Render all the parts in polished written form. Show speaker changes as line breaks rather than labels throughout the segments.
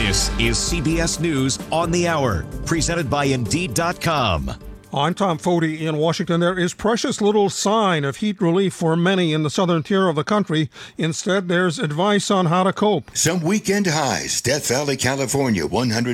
This is CBS News on the Hour, presented by Indeed.com.
I'm Tom Foti in Washington. There is precious little sign of heat relief for many in the southern tier of the country. Instead, there's advice on how to cope.
Some weekend highs. Death Valley, California,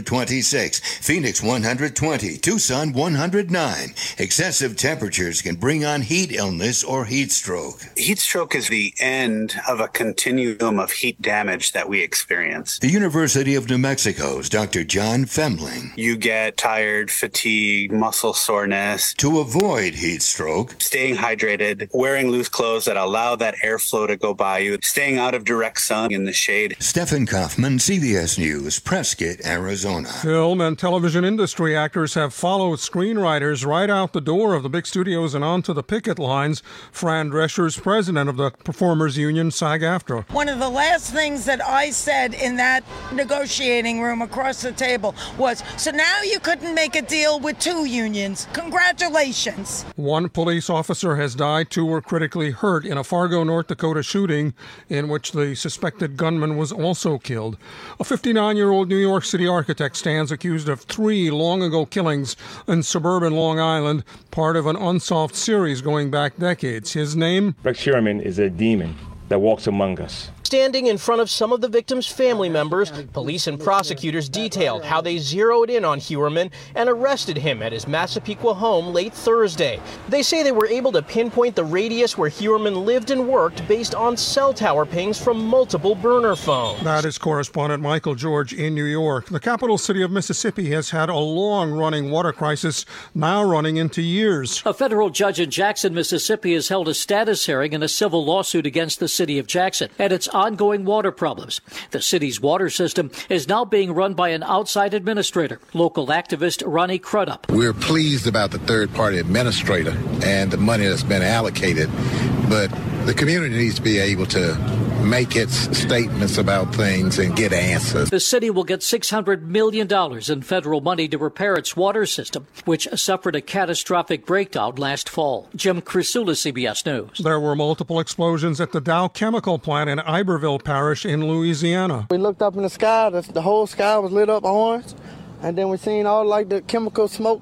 126. Phoenix, 120. Tucson, 109. Excessive temperatures can bring on heat illness or heat stroke.
Heat stroke is the end of a continuum of heat damage that we experience.
The University of New Mexico's Dr. John Femling.
You get tired, fatigue, muscle soreness.
To avoid heat stroke,
staying hydrated, wearing loose clothes that allow that airflow to go by you, staying out of direct sun in the shade.
Stephen Kaufman, CBS News, Prescott, Arizona.
Film and television industry actors have followed screenwriters right out the door of the big studios and onto the picket lines. Fran Drescher's president of the Performers Union, SAG-AFTRA.
One of the last things that I said in that negotiating room across the table was, so now you couldn't make a deal with two unions. Congratulations.
One police officer has died. Two were critically hurt in a Fargo, North Dakota shooting in which the suspected gunman was also killed. A 59-year-old New York City architect stands accused of 3 long-ago killings in suburban Long Island, part of an unsolved series going back decades. His name?
Rex Heuermann is a demon that walks among us.
Standing in front of some of the victims' family members, police and prosecutors detailed how they zeroed in on Heuermann and arrested him at his Massapequa home late Thursday. They say they were able to pinpoint the radius where Heuermann lived and worked based on cell tower pings from multiple burner phones.
That is correspondent Michael George in New York. The capital city of Mississippi has had a long-running water crisis, now running into years.
A federal judge in Jackson, Mississippi, has held a status hearing in a civil lawsuit against the city of Jackson and its ongoing water problems. The city's water system is now being run by an outside administrator, local activist Ronnie Crudup.
We're pleased about the third-party administrator and the money that's been allocated, but the community needs to be able to make its statements about things and get answers.
The city will get $600 million in federal money to repair its water system, which suffered a catastrophic breakdown last fall. Jim Crisula, CBS News.
There were multiple explosions at the Dow Chemical plant in Iberville Parish in Louisiana.
We looked up in the sky, the whole sky was lit up orange, and then we seen all like the chemical smoke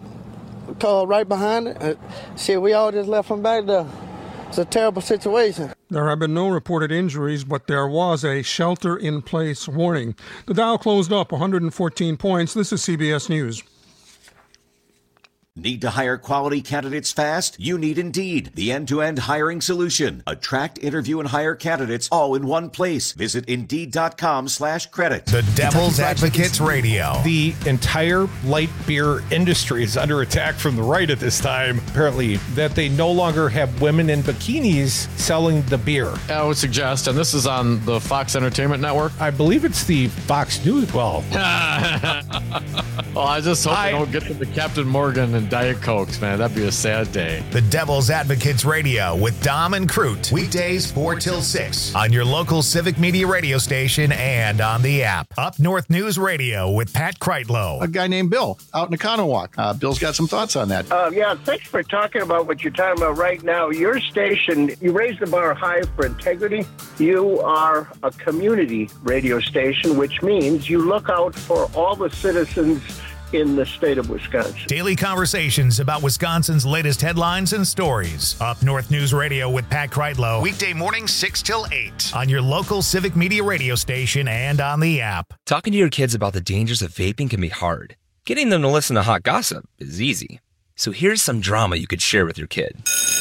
right behind it. We all just left from back there. It's a terrible situation.
There have been no reported injuries, but there was a shelter-in-place warning. The Dow closed up 114 points. This is CBS News.
Need to hire quality candidates fast? You need Indeed, the end-to-end hiring solution. Attract, interview, and hire candidates all in one place. Visit Indeed.com/credit.
The Devil's Advocates Radio.
The entire light beer industry is under attack from the right at this time. Apparently, that they no longer have women in bikinis selling the beer.
I would suggest, and this is on the Fox Entertainment Network.
I believe it's the Fox News. Well,
I just hope they don't get to the Captain Morgan and Diet Cokes, man. That'd be a sad day.
The Devil's Advocates Radio with Dom and Crute. Weekdays 4 till 6 on your local Civic Media radio station and on the app. Up North News Radio with Pat Kreitlow.
A guy named Bill out in Economowoc. Bill's got some thoughts on that.
Yeah, thanks for talking about what you're talking about right now. Your station, you raise the bar high for integrity. You are a community radio station, which means you look out for all the citizens in the state of Wisconsin.
Daily conversations about Wisconsin's latest headlines and stories. Up North News Radio with Pat Kreitlow. Weekday mornings 6 till 8 on your local Civic Media radio station and on the app.
Talking to your kids about the dangers of vaping can be hard. Getting them to listen to hot gossip is easy. So here's some drama you could share with your kid.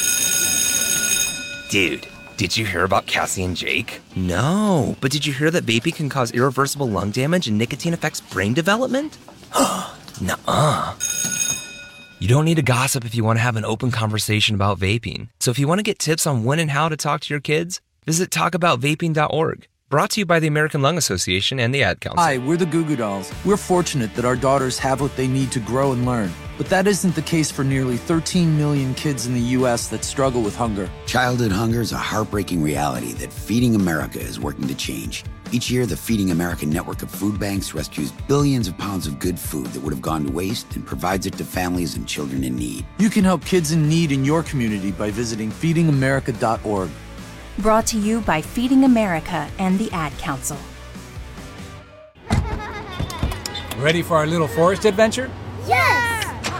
Dude, did you hear about Cassie and Jake? No, but did you hear that vaping can cause irreversible lung damage and nicotine affects brain development? Nuh-uh. You don't need to gossip if you want to have an open conversation about vaping. So if you want to get tips on when and how to talk to your kids, visit talkaboutvaping.org. Brought to you by the American Lung Association and the Ad Council.
Hi, we're the Goo Goo Dolls. We're fortunate that our daughters have what they need to grow and learn. But that isn't the case for nearly 13 million kids in the U.S. that struggle with hunger.
Childhood hunger is a heartbreaking reality that Feeding America is working to change. Each year, the Feeding America network of food banks rescues billions of pounds of good food that would have gone to waste and provides it to families and children in need.
You can help kids in need in your community by visiting feedingamerica.org.
Brought to you by Feeding America and the Ad Council. Ready for our little forest adventure?
Yes!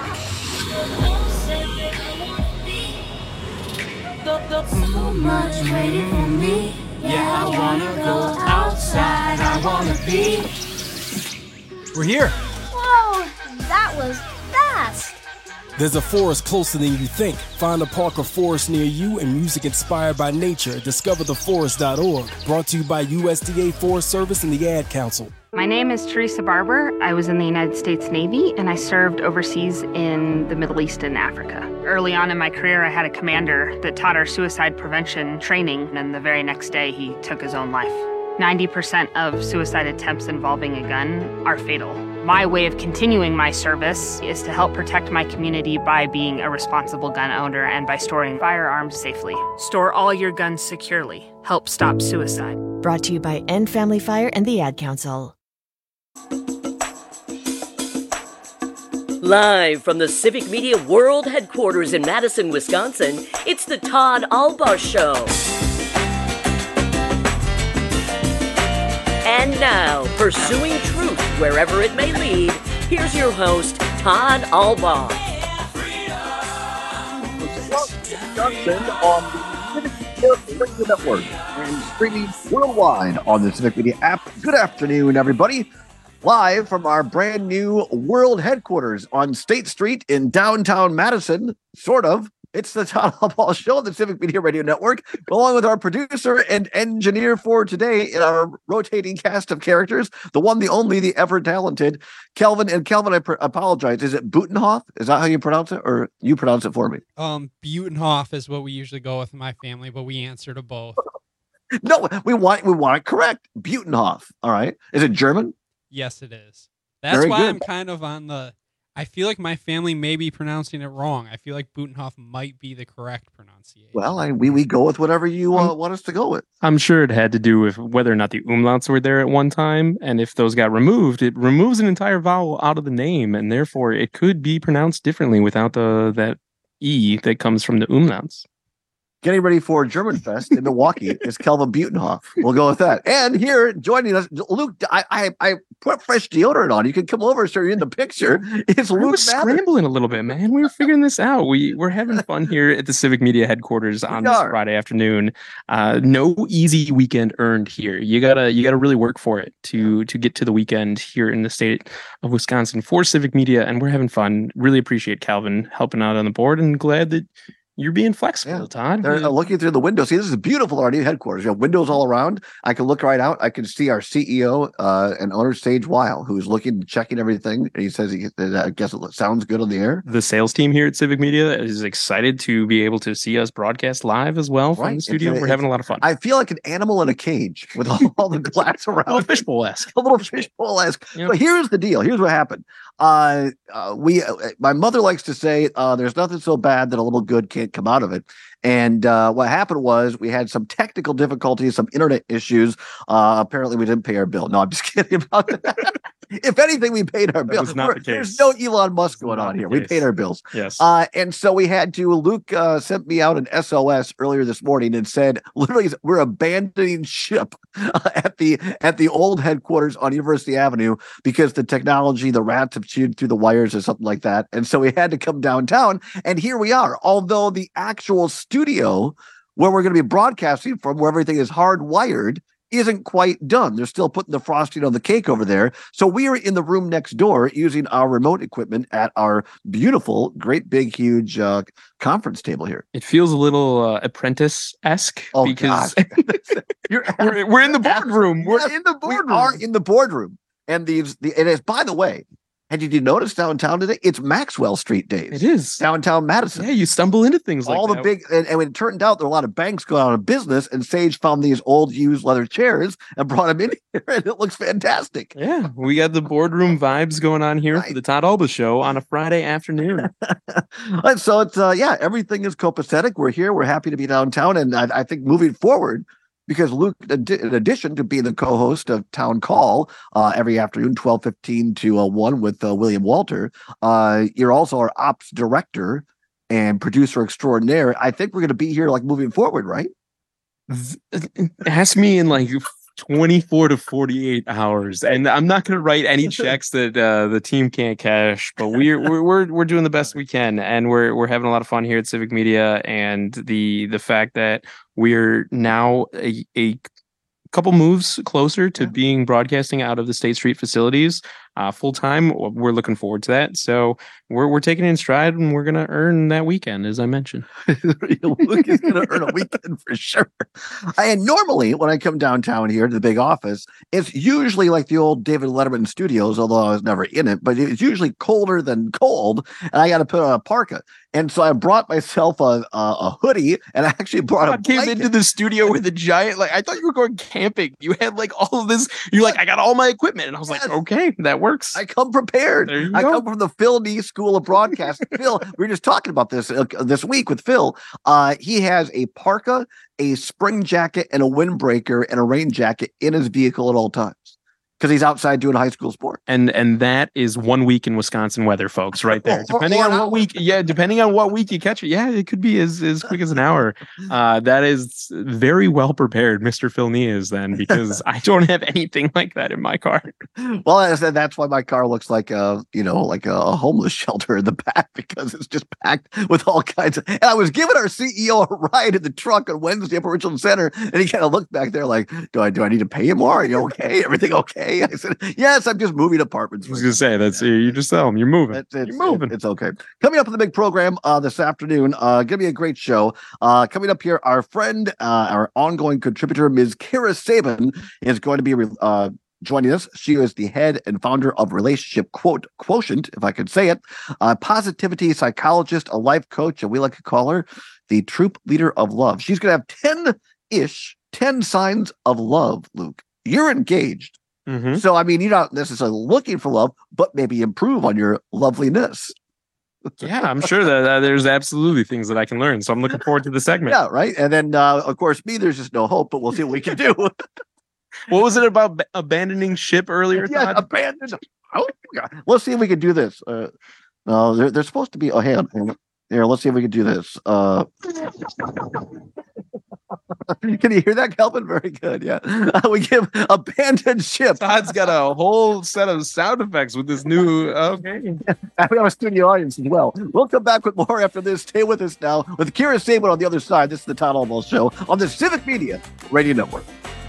So much waiting for me. Yeah, I wanna go outside. I wanna be.
We're here.
Whoa, that was fast.
There's a forest closer than you think. Find a park or forest near you and music inspired by nature at discovertheforest.org. Brought to you by USDA Forest Service and the Ad Council.
My name is Teresa Barber. I was in the United States Navy, and I served overseas in the Middle East and Africa. Early on in my career, I had a commander that taught our suicide prevention training, and the very next day, he took his own life. 90% of suicide attempts involving a gun are fatal. My way of continuing my service is to help protect my community by being a responsible gun owner and by storing firearms safely. Store all your guns securely. Help stop suicide.
Brought to you by End Family Fire and the Ad Council.
Live from the Civic Media World Headquarters in Madison, Wisconsin, it's the Todd Albaugh Show. And now, pursuing truth wherever it may lead, here's your host, Todd Albaugh.
Johnson on the Civic Media Radio Network and streaming worldwide on the Civic Media app. Good afternoon, everybody. Live from our brand new world headquarters on State Street in downtown Madison, sort of. It's the Todd Albaugh Show on the Civic Media Radio Network, along with our producer and engineer for today in our rotating cast of characters, the one, the only, the ever talented Kelvin. And Kelvin, I apologize. Is it Butenhoff? Is that how you pronounce it, or you pronounce it for me?
Butenhoff is what we usually go with in my family, but we answer to both.
No, we want it correct. Butenhoff. All right. Is it German?
Yes, it is. That's
Very
why
good.
I'm kind of on the... I feel like my family may be pronouncing it wrong. I feel like Butenhoff might be the correct pronunciation.
Well, we go with whatever you want us to go with.
I'm sure it had to do with whether or not the umlauts were there at one time, and if those got removed, it removes an entire vowel out of the name, and therefore it could be pronounced differently without that E that comes from the umlauts.
Getting ready for German Fest in Milwaukee is Kelvin Butenhoff. We'll go with that. And here joining us, Luke. I put fresh deodorant on. You can come over so you're in the picture. It's Luke.
We're scrambling a little bit, man. We're figuring this out. We're having fun here at the Civic Media headquarters on this Friday afternoon. No easy weekend earned here. You gotta really work for it to get to the weekend here in the state of Wisconsin for Civic Media, and we're having fun. Really appreciate Calvin helping out on the board, and glad that you're being flexible, Todd.
They're looking through the window. See, this is beautiful already headquarters. You have windows all around. I can look right out. I can see our CEO and owner, Sage Weil, who's checking everything. And he says, I guess it sounds good on the air.
The sales team here at Civic Media is excited to be able to see us broadcast live as well from the studio. We're having a lot of fun.
I feel like an animal in a cage with all the glass around.
A little fishbowl-esque.
A little fishbowl-esque.
Yep.
But here's the deal. Here's what happened. My mother likes to say, there's nothing so bad that a little good can't come out of it. And what happened was we had some technical difficulties, some internet issues. Apparently we didn't pay our bill. No, I'm just kidding about that. If anything, we paid our bill. There's no Elon Musk going on here. We paid our bills.
Yes.
And so we had to, Luke sent me out an SOS earlier this morning and said, literally, we're abandoning ship at the old headquarters on University Avenue because the technology, the rats have chewed through the wires or something like that. And so we had to come downtown. And here we are. Although the actual studio where we're going to be broadcasting from, where everything is hardwired, isn't quite done. They're still putting the frosting on the cake over there. So we are in the room next door using our remote equipment at our beautiful, great, big, huge conference table here.
It feels a little apprentice-esque because we're in the boardroom.
We're in the boardroom. We are in the boardroom. And it is, by the way, and did you notice downtown today? It's Maxwell Street days.
It is.
Downtown Madison.
Yeah, you stumble into things like
all
that.
The big, and when it turned out there were a lot of banks going out of business, and Sage found these old used leather chairs and brought them in here, and it looks fantastic.
Yeah, we got the boardroom vibes going on here for the Todd Albaugh Show on a Friday afternoon.
And so it's, everything is copacetic. We're here. We're happy to be downtown. And I think moving forward, because Luke, in addition to being the co-host of Town Call every afternoon, 12:15 to 1 with William Walter, you're also our ops director and producer extraordinaire. I think we're going to be here like moving forward, right?
Ask me in like 24 to 48 hours, and I'm not going to write any checks that the team can't cash, but we're doing the best we can, and we're having a lot of fun here at Civic Media. And the fact that we're now a couple moves closer to being broadcasting out of the State Street facilities full time, we're looking forward to that. So we're taking it in stride, and we're going to earn that weekend, as I mentioned.
Luke is going to earn a weekend for sure. And normally, when I come downtown here to the big office, it's usually like the old David Letterman studios, although I was never in it, but it's usually colder than cold, and I got to put on a parka. And so I brought myself a hoodie, and I actually brought a
came into the studio with a giant, like, I thought you were going camping. You had like all of this. You're like, I got all my equipment. And I was like, okay, that works.
I come prepared. I come from the Phil Nee School of Broadcast. Phil, we were just talking about this week with Phil. He has a parka, a spring jacket, and a windbreaker and a rain jacket in his vehicle at all times, because he's outside doing high school sport.
And that is 1 week in Wisconsin weather, folks, right there. Depending on what week, depending on what week you catch it, it could be as quick as an hour. That is very well prepared, Mr. Phil Nee is then, because I don't have anything like that in my car.
Well, I said that's why my car looks like a homeless shelter in the back, because it's just packed with all kinds of. And I was giving our CEO a ride in the truck on Wednesday up at Richland Center, and he kind of looked back there like, do I need to pay him more? Are you okay? Everything okay? I said, yes, I'm just moving apartments.
I was going to say, that's you just tell them you're moving.
You're moving. It's okay. Coming up in the big program this afternoon, going to be a great show. Coming up here, our friend, our ongoing contributor, Ms. Kara Sabin, is going to be joining us. She is the head and founder of Relationship Quotient, if I could say it, a positivity psychologist, a life coach, and we like to call her the troop leader of love. She's going to have 10 signs of love, Luke. You're engaged.
Mm-hmm.
So, I mean, you're not necessarily looking for love, but maybe improve on your loveliness.
Yeah, I'm sure that there's absolutely things that I can learn. So I'm looking forward to the segment.
Yeah, right. And then, of course, there's just no hope, but we'll see what we can do.
What was it about abandoning ship earlier?
Yeah, abandoned. Oh, God. Let's see if we can do this. They're supposed to be. Oh, hang on. Here, let's see if we can do this. Can you hear that, Kelvin? Very good. Yeah. We give abandoned ship.
Todd's got a whole set of sound effects with this new. Okay.
We have a studio audience as well. We'll come back with more after this. Stay with us now with Kira Sabin on the other side. This is the Todd Almost Show on the Civic Media Radio Network.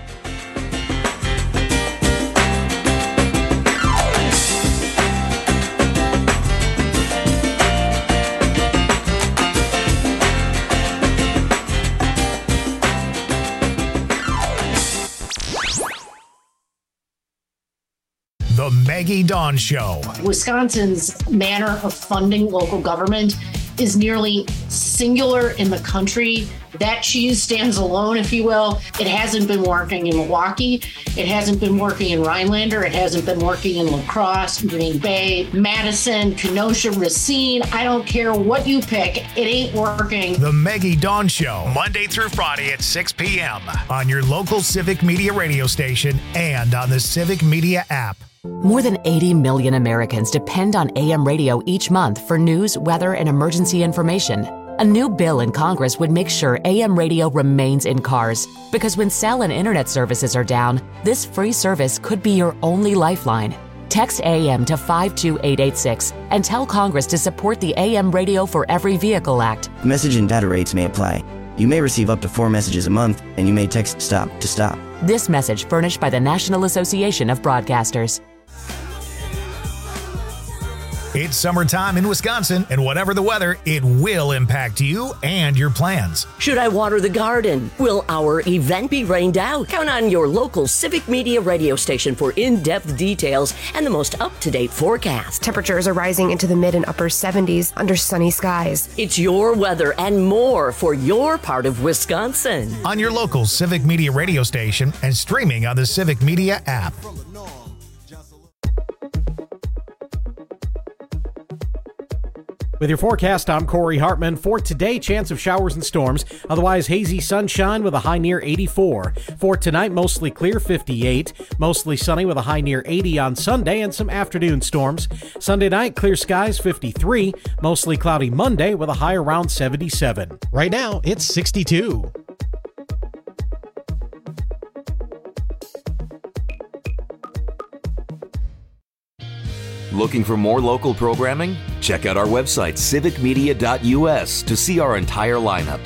The Maggie Dawn Show.
Wisconsin's manner of funding local government is nearly singular in the country. That cheese stands alone, if you will. It hasn't been working in Milwaukee. It hasn't been working in Rhinelander. It hasn't been working in La Crosse, Green Bay, Madison, Kenosha, Racine. I don't care what you pick. It ain't working.
The Maggie Dawn Show, Monday through Friday at 6 p.m. on your local Civic Media radio station and on the Civic Media app.
More than 80 million Americans depend on AM radio each month for news, weather, and emergency information. A new bill in Congress would make sure AM radio remains in cars, because when cell and internet services are down, this free service could be your only lifeline. Text AM to 52886 and tell Congress to support the AM Radio for Every Vehicle Act.
Message and data rates may apply. You may receive up to 4 messages a month, and you may text STOP to stop.
This message furnished by the National Association of Broadcasters.
It's summertime in Wisconsin, and whatever the weather, it will impact you and your plans.
Should I water the garden? Will our event be rained out? Count on your local Civic Media radio station for in-depth details and the most up-to-date forecast.
Temperatures are rising into the mid and upper 70s under sunny skies.
It's your weather and more for your part of Wisconsin.
On your local Civic Media radio station and streaming on the Civic Media app.
With your forecast, I'm Corey Hartman. For today, chance of showers and storms, otherwise hazy sunshine with a high near 84. For tonight, mostly clear, 58. Mostly sunny with a high near 80 on Sunday and some afternoon storms. Sunday night, clear skies, 53. Mostly cloudy Monday with a high around 77.
Right now, it's 62.
Looking for more local programming? Check out our website, civicmedia.us, to see our entire lineup.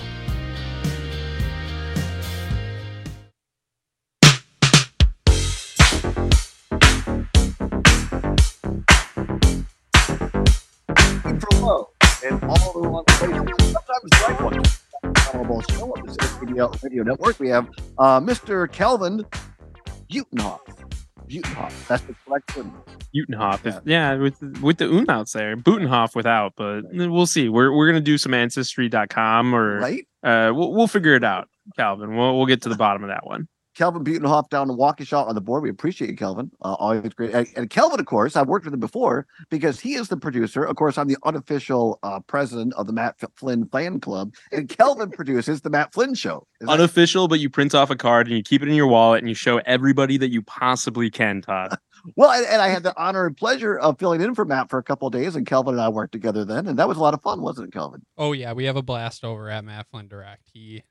And all the wrong places. Sometimes right ones. Honorable show on the Civic Media Radio Network. We have Mr. Kelvin Butenhoff. Butenhoff. That's the correct one.
Butenhoff. With the Unouts there. Butenhoff without, but we'll see. We're gonna do some ancestry.com or
right.
We'll figure it out, Calvin. We'll get to the bottom of that one.
Kelvin Butenhoff down in Waukesha on the board. We appreciate you, Kelvin. Always great. And Kelvin, of course, I've worked with him before because he is the producer. Of course, I'm the unofficial president of the Matt Flynn fan club, and Kelvin produces the Matt Flynn Show.
Unofficial, but you print off a card and you keep it in your wallet and you show everybody that you possibly can, Todd.
Well, and I had the honor and pleasure of filling in for Matt for a couple of days, and Kelvin and I worked together then, and that was a lot of fun, wasn't it, Kelvin?
Oh yeah, we have a blast over at Matt Flynn Direct. He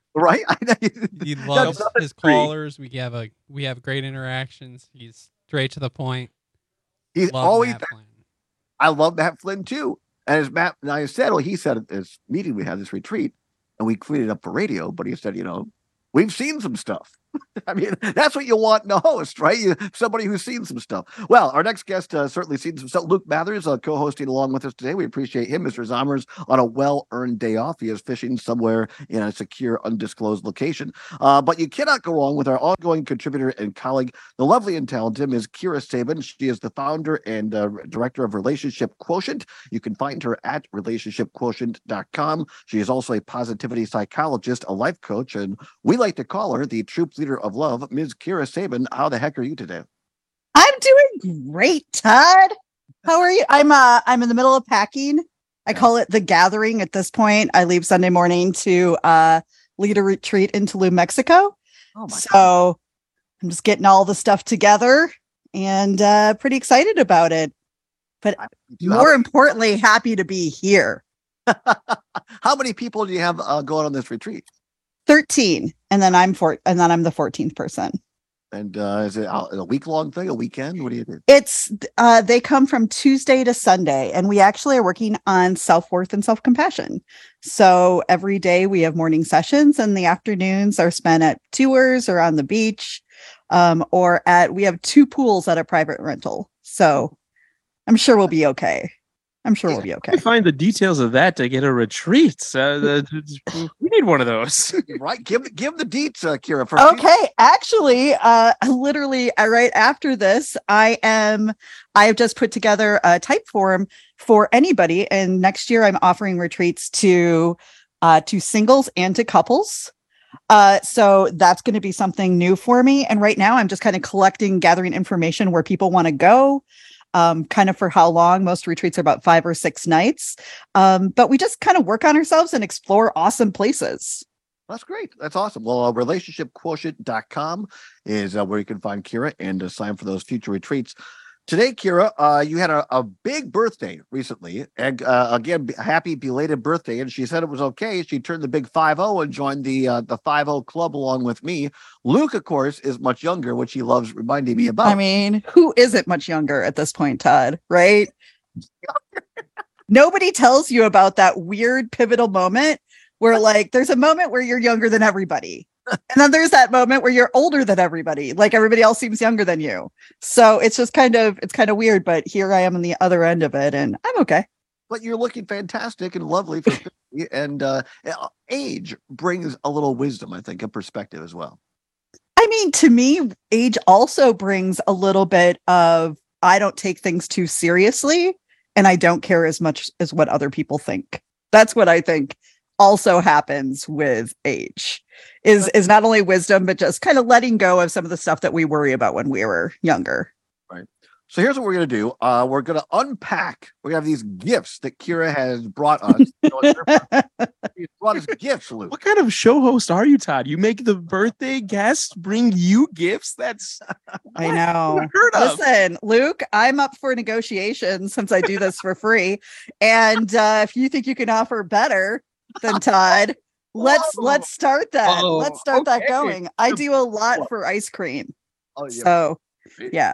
loves
his callers. We have great interactions. He's straight to the point.
He's always. I love Matt Flynn too, and as Matt and I said, he said at this meeting we had, this retreat, and we cleaned it up for radio. But he said, we've seen some stuff. I mean, that's what you want in a host, right? Somebody who's seen some stuff. Well, our next guest certainly seen some stuff. Luke Mathers co-hosting along with us today. We appreciate him. Mr. Zommers on a well-earned day off. He is fishing somewhere in a secure, undisclosed location. But you cannot go wrong with our ongoing contributor and colleague, the lovely and talented Ms. Kira Sabin. She is the founder and director of Relationship Quotient. You can find her at relationshipquotient.com. She is also a positivity psychologist, a life coach, and we like to call her the troop leader of love. Ms. Kira Sabin, how the heck are you today?
I'm doing great, Todd. How are you? I'm in the middle of packing. I call it the gathering at this point. I leave Sunday morning to lead a retreat in Tulum, Mexico. God. I'm just getting all the stuff together and pretty excited about it. But more importantly, happy to be here.
How many people do you have going on this retreat?
13, and then I'm the 14th person.
And is it a week-long thing, a weekend? What do you do?
It's they come from Tuesday to Sunday, and we actually are working on self-worth and self-compassion. So every day we have morning sessions, and the afternoons are spent at tours or on the beach, we have 2 pools at a private rental. So I'm sure we'll be okay. We'll be okay.
I find the details of that to get a retreat. We need one of those.
Right. Give the deets, Kira.
Okay. Actually, literally right after this, I have just put together a type form for anybody. And next year I'm offering retreats to singles and to couples. So that's going to be something new for me. And right now I'm just kind of gathering information where people want to go. Kind of for how long. Most retreats are about 5 or 6 nights. But we just kind of work on ourselves and explore awesome places.
That's great. That's awesome. Well, relationshipquotient.com is where you can find Kira and sign for those future retreats. Today, Kira, you had a big birthday recently. And again, happy belated birthday. And she said it was okay. She turned the big 5-0 and joined the 5-0 club along with me. Luke, of course, is much younger, which he loves reminding me about.
I mean, who isn't much younger at this point, Todd, right? Nobody tells you about that weird pivotal moment where there's a moment where you're younger than everybody. And then there's that moment where you're older than everybody, like everybody else seems younger than you. So it's kind of weird, but here I am on the other end of it and I'm okay.
But you're looking fantastic and lovely for 50, and age brings a little wisdom, I think, and perspective as well.
I mean, to me, age also brings a little bit of, I don't take things too seriously and I don't care as much as what other people think. That's what I think also happens with age is not only wisdom, but just kind of letting go of some of the stuff that we worry about when we were younger.
Right. So here's what we're going to do. We're going to unpack. We have these gifts that Kira has brought us. She's brought us gifts, Luke.
What kind of show host are you, Todd? You make the birthday guests bring you gifts? That's
I know. Listen, Luke, I'm up for negotiations since I do this for free. And if you think you can offer better than Todd, let's start that. Let's start that going. I do a lot for ice cream.
Oh yeah.
So yeah.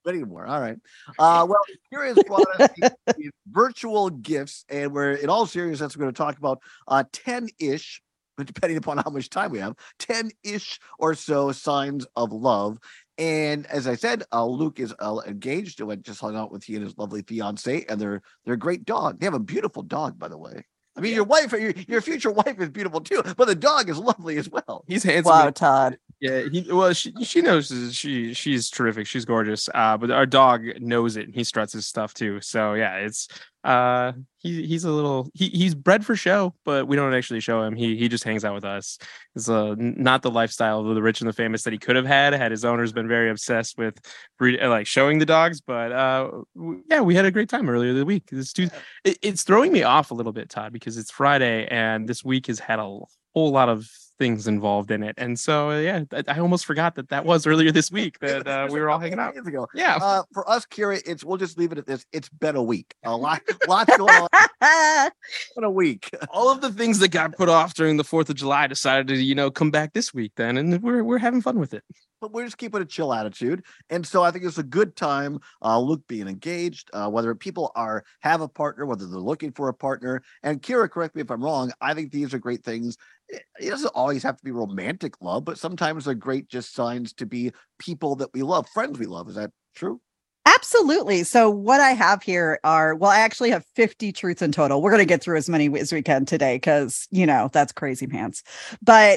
Anymore. All right. Well, here is brought us these virtual gifts, and we're in all seriousness, we're going to talk about 10-ish, depending upon how much time we have, 10-ish or so signs of love. And as I said, Luke is engaged. I just hung out with he and his lovely fiance and their great dog. They have a beautiful dog, by the way. I mean, your wife, your future wife is beautiful too, but the dog is lovely as well.
He's handsome.
Wow, Todd.
Yeah, she knows she's terrific. She's gorgeous. But our dog knows it, and he struts his stuff too. So yeah, it's he's a little he's bred for show, but we don't actually show him. He just hangs out with us. It's not the lifestyle of the rich and the famous that he could have had his owners been very obsessed with like showing the dogs. But yeah, we had a great time earlier this week. It's throwing me off a little bit, Todd, because it's Friday and this week has had a whole lot of things involved in it, and so yeah, I almost forgot that was earlier this week that we were all hanging out. Yeah,
for us, Kira, we'll just leave it at this. It's been a week. Lots going on. In a week.
All of the things that got put off during the 4th of July decided to come back this week then, and we're having fun with it.
But we're just keeping a chill attitude, and so I think it's a good time. Luke being engaged, whether people have a partner, whether they're looking for a partner, and Kira, correct me if I'm wrong. I think these are great things. It doesn't always have to be romantic love, but sometimes they're great just signs to be people that we love, friends we love. Is that true?
Absolutely. So what I have here I actually have 50 truths in total. We're going to get through as many as we can today because, that's crazy pants. But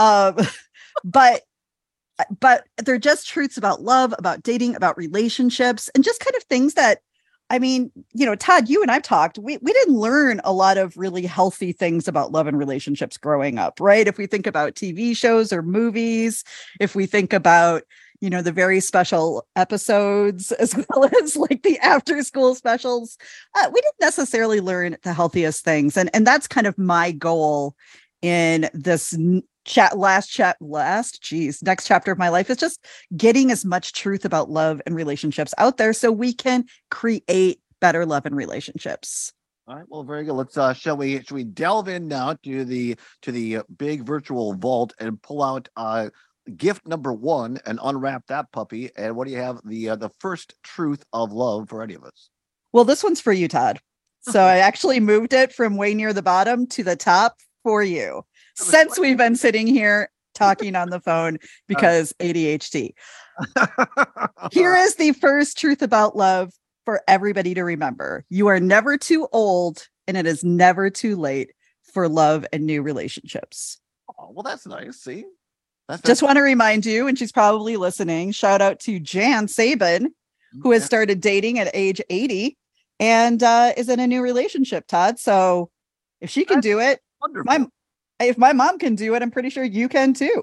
they're just truths about love, about dating, about relationships, and just kind of things that, Todd, you and I've talked, we didn't learn a lot of really healthy things about love and relationships growing up, right? If we think about TV shows or movies, if we think about, the very special episodes, as well as like the after school specials, we didn't necessarily learn the healthiest things. And that's kind of my goal in this next chapter of my life, is just getting as much truth about love and relationships out there so we can create better love and relationships.
All right, well, very good. Let's shall we delve in now to the big virtual vault and pull out gift number 1 and unwrap that puppy. And what do you have? The first truth of love for any of us?
Well, this one's for you, Todd. So I actually moved it from way near the bottom to the top for you, since we've been sitting here talking on the phone because ADHD. Here is the first truth about love for everybody to remember. You are never too old, and it is never too late for love and new relationships.
Oh, well, that's nice. See?
Just want to remind you, and she's probably listening, shout out to Jan Sabin, who has started dating at age 80 and is in a new relationship, Todd. So if she can do it, if my mom can do it, I'm pretty sure you can too.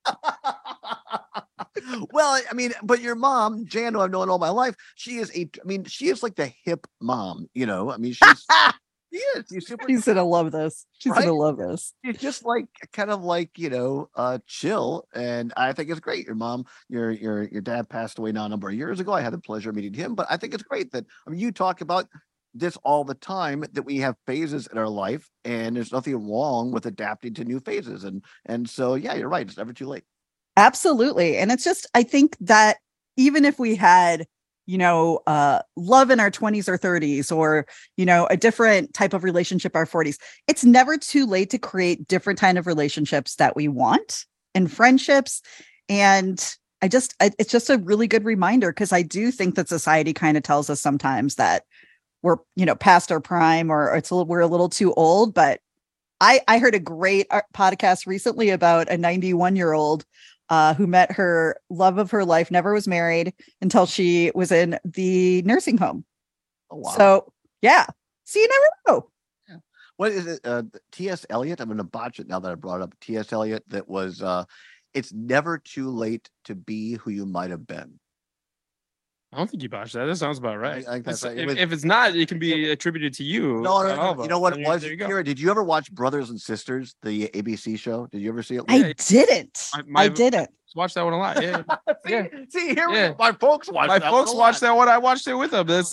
Well, but your mom, Jan, who I've known all my life, she is like the hip mom, she's she's
gonna love this. She's gonna love this.
She's just kind of chill, and I think it's great. Your mom, your dad passed away now a number of years ago. I had the pleasure of meeting him, but I think it's great that you talk about this all the time, that we have phases in our life, and there's nothing wrong with adapting to new phases, and so yeah, you're right. It's never too late.
Absolutely, and it's just, I think that even if we had love in our 20s or 30s, or, a different type of relationship, our 40s, it's never too late to create different kind of relationships that we want, and friendships. And it's just a really good reminder, because I do think that society kind of tells us sometimes that we're, past our prime, or we're a little too old. But I heard a great podcast recently about a 91-year-old who met her love of her life, never was married until she was in the nursing home.
Oh, wow.
So, yeah. So you never know.
Yeah. What is it? T.S. Eliot? I'm going to botch it now that I brought up T.S. Eliot. That was, it's never too late to be who you might have been.
I don't think you botched that. That sounds about right.
I think that's right.
If it's not, it can be attributed to you.
No. You know what it was? Kira, did you ever watch Brothers and Sisters, the ABC show? Did you ever see it?
I didn't. I didn't.
Watch that one a lot. Yeah.
See, here we go. My folks watch that one.
My folks watched that one. I watched it with them. It's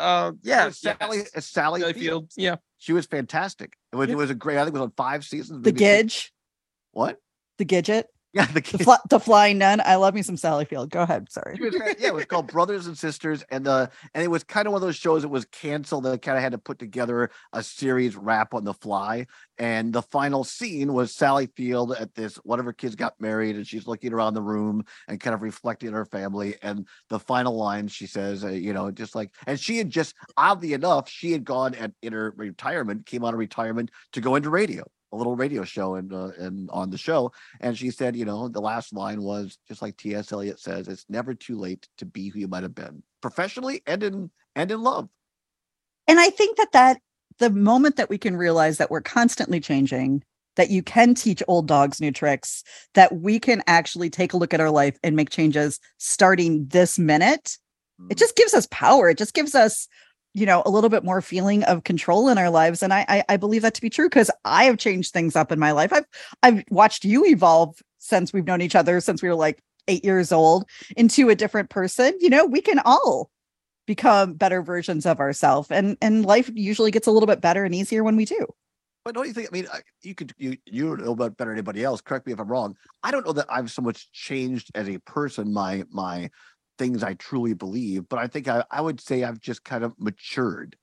Sally Field.
Yeah.
She was fantastic. It was a great, I think it was on 5 seasons.
The Gidge.
What?
The Gidget.
Yeah,
the Flying Nun. I love me some Sally Field. Go ahead. Sorry.
It was called Brothers and Sisters, and it was kind of one of those shows that was canceled. That kind of had to put together a series wrap on the fly. And the final scene was Sally Field at this, one of her kids got married, and she's looking around the room and kind of reflecting on her family. And the final line, she says, just like, and she had just, oddly enough, she had gone in her retirement, came out of retirement to go into radio. A little radio show and on the show, and she said, the last line was just like T.S. Eliot says, "It's never too late to be who you might have been, professionally and in love."
And I think that the moment that we can realize that we're constantly changing, that you can teach old dogs new tricks, that we can actually take a look at our life and make changes starting this minute, it just gives us power. It just gives us a little bit more feeling of control in our lives. And I believe that to be true because I have changed things up in my life. I've watched you evolve since we've known each other, since we were like 8 years old, into a different person. We can all become better versions of ourselves. And life usually gets a little bit better and easier when we do.
But don't you think, you know about better than anybody else. Correct me if I'm wrong. I don't know that I've so much changed as a person, my things I truly believe, but I think I would say I've just kind of matured.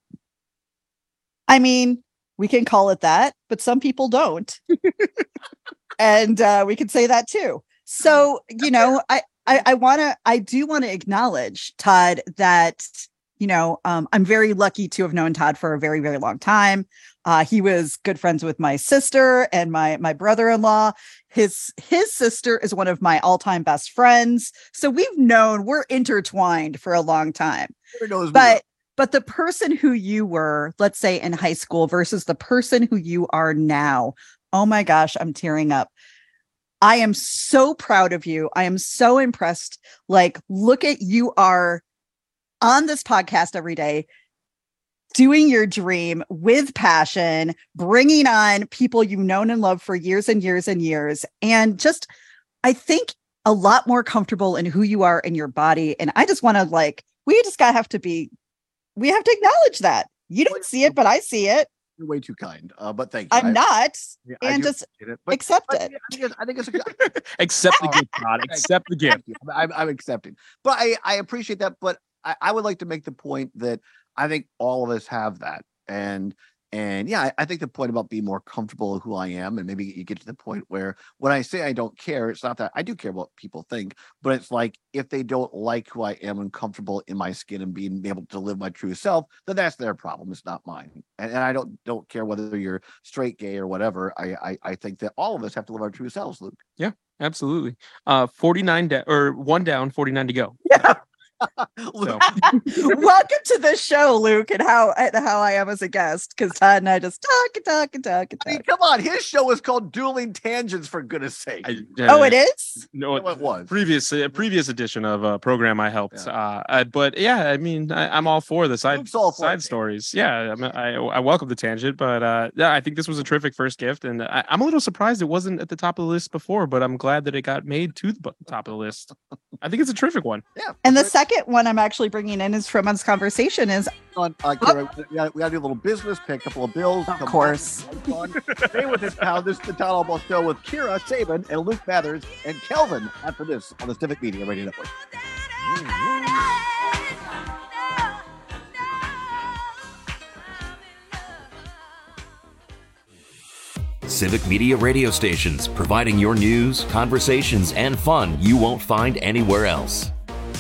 We can call it that, but some people don't. And we can say that too. So, I do want to acknowledge, Todd, that, I'm very lucky to have known Todd for a very, very long time. He was good friends with my sister and my brother-in-law. His sister is one of my all-time best friends. So we're intertwined for a long time. But the person who you were, let's say in high school versus the person who you are now, oh my gosh, I'm tearing up. I am so proud of you. I am so impressed. Like, look at you are on this podcast every day, doing your dream with passion, bringing on people you've known and loved for years and years and years. And just, I think a lot more comfortable in who you are in your body. And I just want to we have to acknowledge that. You don't see it, but I see it.
You're way too kind, but thank you.
I'm not. And just accept it.
I think it's a
accept the gift, Todd. Accept the gift.
I'm accepting. But I appreciate that. But I would like to make the point that I think all of us have that. And yeah, I think the point about being more comfortable with who I am, and maybe you get to the point where when I say I don't care, it's not that I do care what people think, but it's like if they don't like who I am and comfortable in my skin and being able to live my true self, then that's their problem. It's not mine. And I don't care whether you're straight, gay, or whatever. I think that all of us have to live our true selves, Luke.
Yeah, absolutely. 49 or 1 down, 49 to go.
Yeah. Welcome to this show, Luke, and how I am as a guest, because Todd and I just talk.
Come on, his show is called Dueling Tangents, for goodness sake.
It is?
No, it was
previous edition of a program I helped. Yeah. But yeah, I'm all for the side stories. Yeah, I welcome the tangent, but yeah, I think this was a terrific first gift, and I'm a little surprised it wasn't at the top of the list before, but I'm glad that it got made to the top of the list. I think it's a terrific one.
Yeah,
and the second one I'm actually bringing in is from us conversation is
Kara, we got to do a little business, pay a couple of bills.
Of course.
Stay with us, pal. This is the Todd Albaugh Show with Kira Sabin and Luke Mathers and Kelvin after this on the Civic Media Radio Network.
Civic Media radio stations, providing your news, conversations, and fun you won't find anywhere else.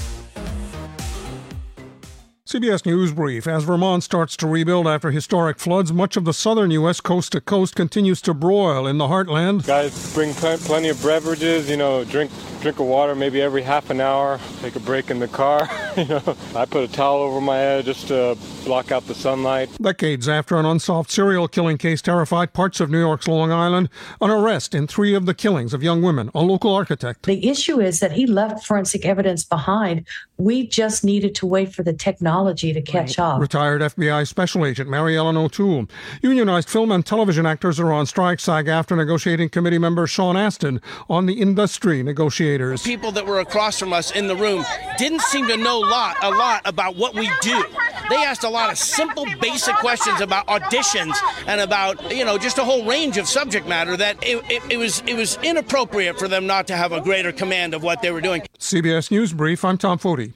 CBS News Brief. As Vermont starts to rebuild after historic floods, much of the southern U.S. coast to coast continues to broil. In the heartland,
guys bring plenty of beverages, drink of water maybe every half an hour, take a break in the car. I put a towel over my head just to block out the sunlight.
Decades after an unsolved serial killing case terrified parts of New York's Long Island, an arrest in 3 of the killings of young women, a local architect.
The issue is that he left forensic evidence behind. We just needed to wait for the technology to catch up.
Retired FBI Special Agent Mary Ellen O'Toole. Unionized film and television actors are on strike. SAG-AFTRA negotiating committee member Sean Astin on the industry negotiators.
People that were across from us in the room didn't seem to know a lot about what we do. They asked a lot of simple, basic questions about auditions and about, just a whole range of subject matter that it was inappropriate for them not to have a greater command of what they were doing.
CBS News Brief, I'm Tom Foti.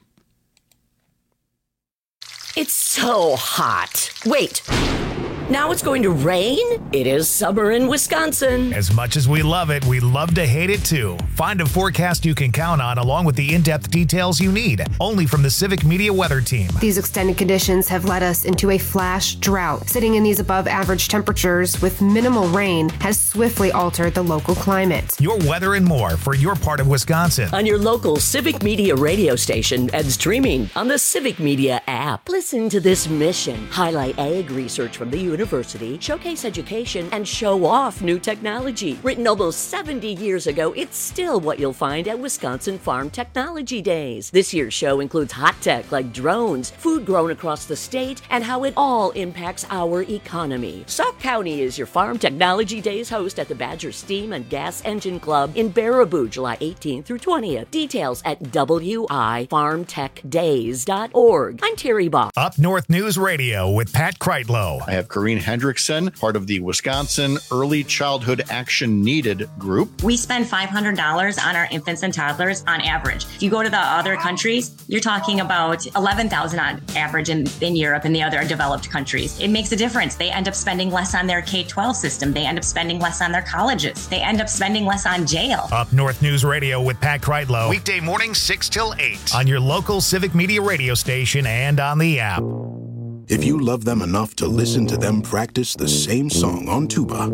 It's so hot. Wait. Now it's going to rain? It is summer in Wisconsin.
As much as we love it, we love to hate it too. Find a forecast you can count on along with the in-depth details you need, only from the Civic Media Weather Team.
These extended conditions have led us into a flash drought. Sitting in these above average temperatures with minimal rain has swiftly altered the local climate.
Your weather and more for your part of Wisconsin.
On your local Civic Media radio station and streaming on the Civic Media app. Listen to this mission. Highlight ag research from the university, showcase education, and show off new technology. Written almost 70 years ago, it's still what you'll find at Wisconsin Farm Technology Days. This year's show includes hot tech like drones, food grown across the state, and how it all impacts our economy. Sauk County is your Farm Technology Days host at the Badger Steam and Gas Engine Club in Baraboo, July 18th through 20th. Details at wifarmtechdays.org. I'm Terry Bach.
Up North News Radio with Pat Kreitlow.
I have Corrine Hendrickson, part of the Wisconsin Early Childhood Action Needed group.
We spend $500 on our infants and toddlers on average. If you go to the other countries, you're talking about $11,000 on average in Europe and the other developed countries. It makes a difference. They end up spending less on their K-12 system. They end up spending less on their colleges. They end up spending less on jail.
Up North News Radio with Pat Kreitlow. Weekday morning 6 till 8 on your local Civic Media radio station and on the app.
If you love them enough to listen to them practice the same song on tuba,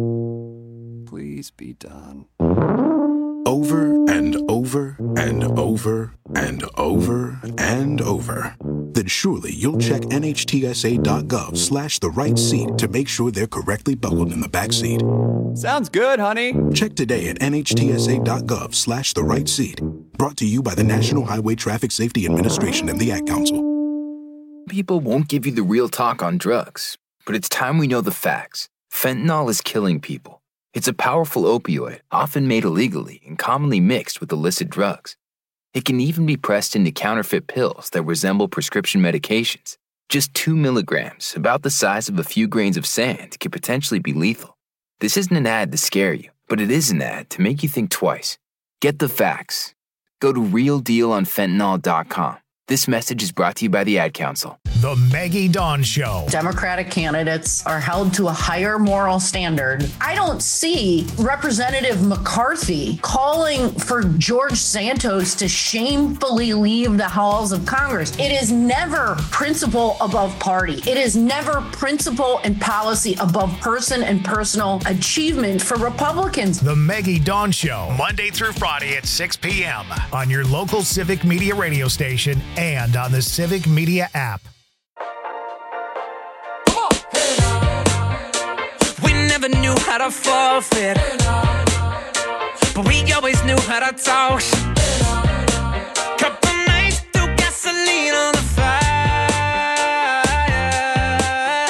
please be done.
Over and over and over and over and over, then surely you'll check NHTSA.gov/the right seat to make sure they're correctly buckled in the back seat.
Sounds good, honey.
Check today at NHTSA.gov/the right seat. Brought to you by the National Highway Traffic Safety Administration and the Ad Council.
People won't give you the real talk on drugs, but it's time we know the facts. Fentanyl is killing people. It's a powerful opioid, often made illegally and commonly mixed with illicit drugs. It can even be pressed into counterfeit pills that resemble prescription medications. Just 2 milligrams, about the size of a few grains of sand, could potentially be lethal. This isn't an ad to scare you, but it is an ad to make you think twice. Get the facts. Go to realdealonfentanyl.com. This message is brought to you by the Ad Council.
The Maggie Dawn Show.
Democratic candidates are held to a higher moral standard. I don't see Representative McCarthy calling for George Santos to shamefully leave the halls of Congress. It is never principle above party. It is never principle and policy above person and personal achievement for Republicans.
The Maggie Dawn Show, Monday through Friday at 6 p.m. on your local Civic Media radio station and on the Civic Media app.
We never knew how to forfeit, but we always knew how to talk. Couple nights threw gasoline on the fire.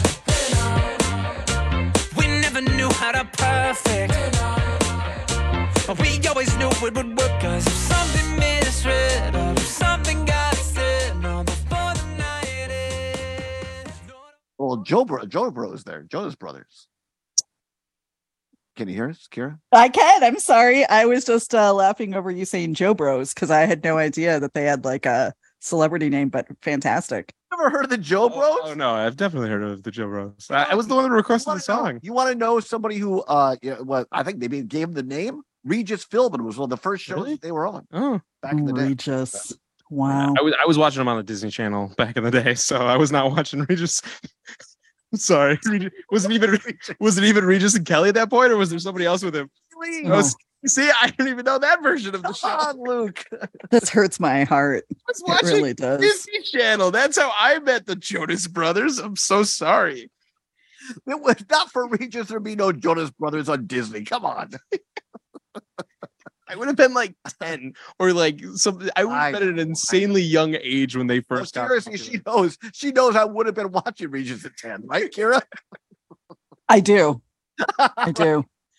We never knew how to perfect, but we always knew it would work. 'Cause if something misread or if something got said, no, before the night ends.
Well, Joe Bros there, Jonas Brothers. Can you hear us, Kira?
I can. I'm sorry. I was just laughing over you saying Joe Bros because I had no idea that they had like a celebrity name, but fantastic.
Ever heard of the Joe Bros?
Oh no, I've definitely heard of the Joe Bros. I was the one that requested the song.
You want to know somebody who I think they gave him the name? Regis Philbin was one of the first shows that they were on.
Oh,
back in the day.
Regis. Wow.
I was watching them on the Disney Channel back in the day, so I was not watching Regis. Sorry, was it even Regis and Kelly at that point, or was there somebody else with him? See, I didn't even know that version of the show.
Come on, Luke.
This hurts my heart.
I was watching
it really does.
Disney Channel. That's how I met the Jonas Brothers. I'm so sorry.
It was not for Regis. There'd be no Jonas Brothers on Disney. Come on.
I would have been like 10 or like something. I would have been at an insanely young age when they first got.
Seriously, she knows I would have been watching Regis at 10, right, Kira?
I do. I do.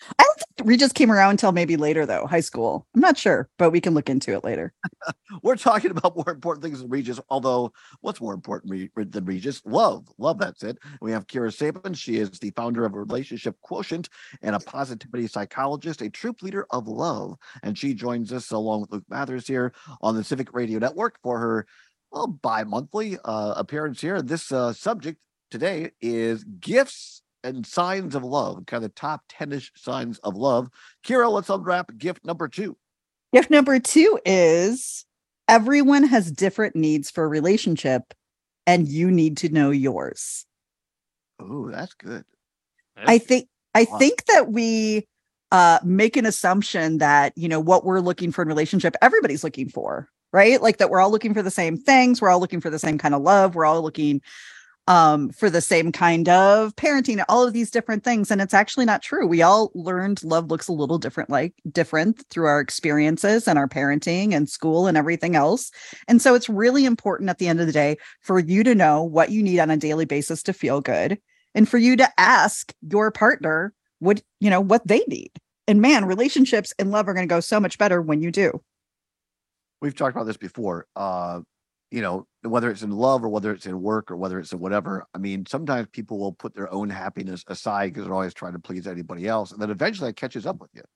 I don't think Regis came around until maybe later, though, high school. I'm not sure, but we can look into it later.
We're talking about more important things than Regis, although what's more important than Regis? Love. Love, that's it. We have Kira Sabin. She is the founder of Relationship Quotient and a positivity psychologist, a troop leader of love. And she joins us along with Luke Mathers here on the Civic Radio Network for her bi-monthly appearance here. This subject today is gifts and signs of love, kind of the top 10-ish signs of love. Kira, let's unwrap gift number 2.
Gift number 2 is everyone has different needs for a relationship, and you need to know yours.
Oh, that's good.
I think that we make an assumption that, what we're looking for in a relationship, everybody's looking for, right? Like that we're all looking for the same things. We're all looking for the same kind of love. We're all looking for the same kind of parenting, all of these different things. And it's actually not true. We all learned love looks a little different through our experiences and our parenting and school and everything else. And so it's really important at the end of the day for you to know what you need on a daily basis to feel good, and for you to ask your partner what they need. And man, relationships and love are going to go so much better when you do.
We've talked about this before. Whether it's in love or whether it's in work or whether it's in whatever. I mean, sometimes people will put their own happiness aside because they're always trying to please anybody else. And then eventually that catches up with you.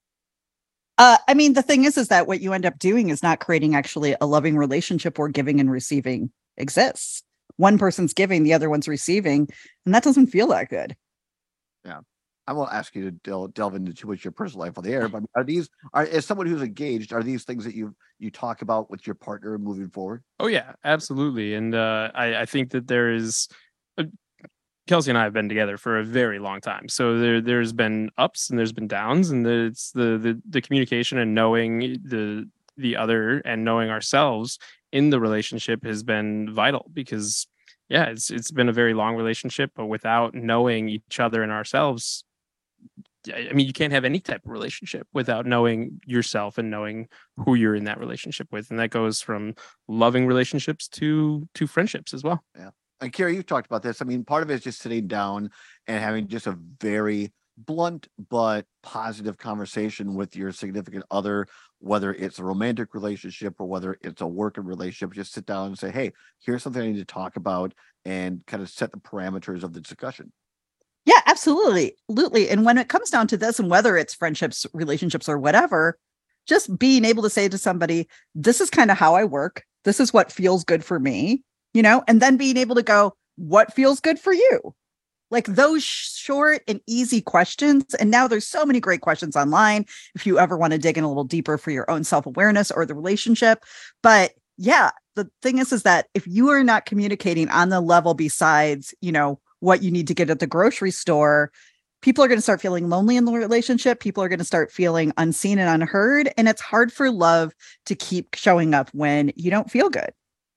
The thing is that what you end up doing is not creating actually a loving relationship where giving and receiving exists. One person's giving, the other one's receiving, and that doesn't feel that good.
Yeah. I won't ask you to delve into too much of your personal life on the air, but as someone who's engaged, are these things that you talk about with your partner moving forward?
Oh yeah, absolutely. And I think that there is, Kelsey and I have been together for a very long time. So there's been ups and there's been downs, and it's the communication and knowing the other and knowing ourselves in the relationship has been vital, because it's been a very long relationship, but without knowing each other and ourselves, I mean, you can't have any type of relationship without knowing yourself and knowing who you're in that relationship with. And that goes from loving relationships to friendships as well.
Yeah. And Kira, you've talked about this. I mean, part of it is just sitting down and having just a very blunt but positive conversation with your significant other, whether it's a romantic relationship or whether it's a working relationship. Just sit down and say, hey, here's something I need to talk about, and kind of set the parameters of the discussion.
Yeah, absolutely. And when it comes down to this, and whether it's friendships, relationships, or whatever, just being able to say to somebody, this is kind of how I work. This is what feels good for me, and then being able to go, what feels good for you? Like those short and easy questions. And now there's so many great questions online if you ever want to dig in a little deeper for your own self-awareness or the relationship. But yeah, the thing is that if you are not communicating on the level besides, what you need to get at the grocery store, people are going to start feeling lonely in the relationship. People are going to start feeling unseen and unheard. And it's hard for love to keep showing up when you don't feel good.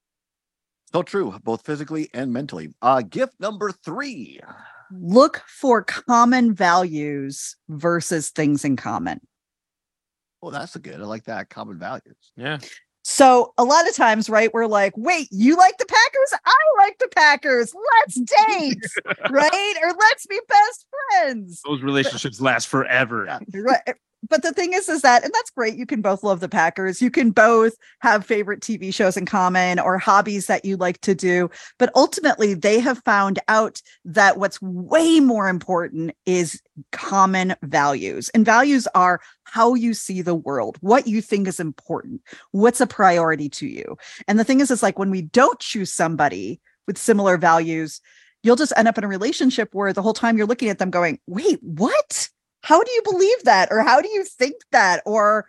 So true, both physically and mentally. Gift number 3.
Look for common values versus things in common.
Oh, that's good. I like that. Common values.
Yeah.
So a lot of times, right, we're like, wait, you like the Packers? I like the Packers. Let's date, right? Or let's be best friends.
Those relationships last forever.
Yeah, right. But the thing is that, and that's great. You can both love the Packers. You can both have favorite TV shows in common or hobbies that you like to do. But ultimately, they have found out that what's way more important is common values. And values are how you see the world, what you think is important, what's a priority to you. And the thing is like when we don't choose somebody with similar values, you'll just end up in a relationship where the whole time you're looking at them going, wait, what? How do you believe that? Or how do you think that? Or,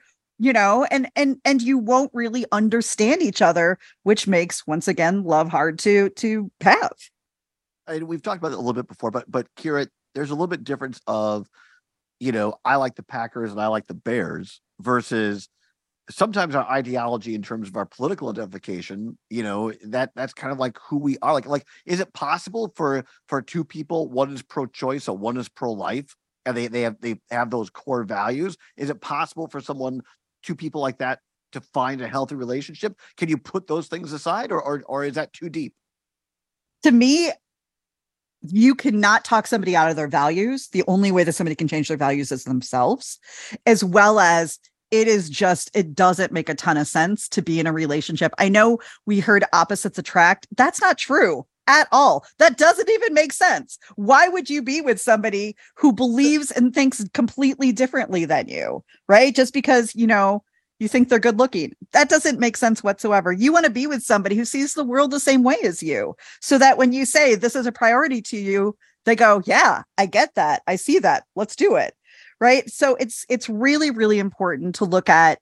and you won't really understand each other, which makes, once again, love hard to have.
And we've talked about it a little bit before, but Kira, there's a little bit difference of, I like the Packers and I like the Bears versus sometimes our ideology in terms of our political identification, that's kind of like who we are. Like, is it possible for two people, one is pro-choice and one is pro-life, and they have those core values? Is it possible for two people like that to find a healthy relationship? Can you put those things aside, or is that too deep?
To me, you cannot talk somebody out of their values. The only way that somebody can change their values is themselves, as well as it doesn't make a ton of sense to be in a relationship. I know we heard opposites attract. That's not true at all. That doesn't even make sense. Why would you be with somebody who believes and thinks completely differently than you, right? Just because, you think they're good looking. That doesn't make sense whatsoever. You want to be with somebody who sees the world the same way as you, so that when you say this is a priority to you, they go, yeah, I get that. I see that. Let's do it. Right. So it's really, really important to look at,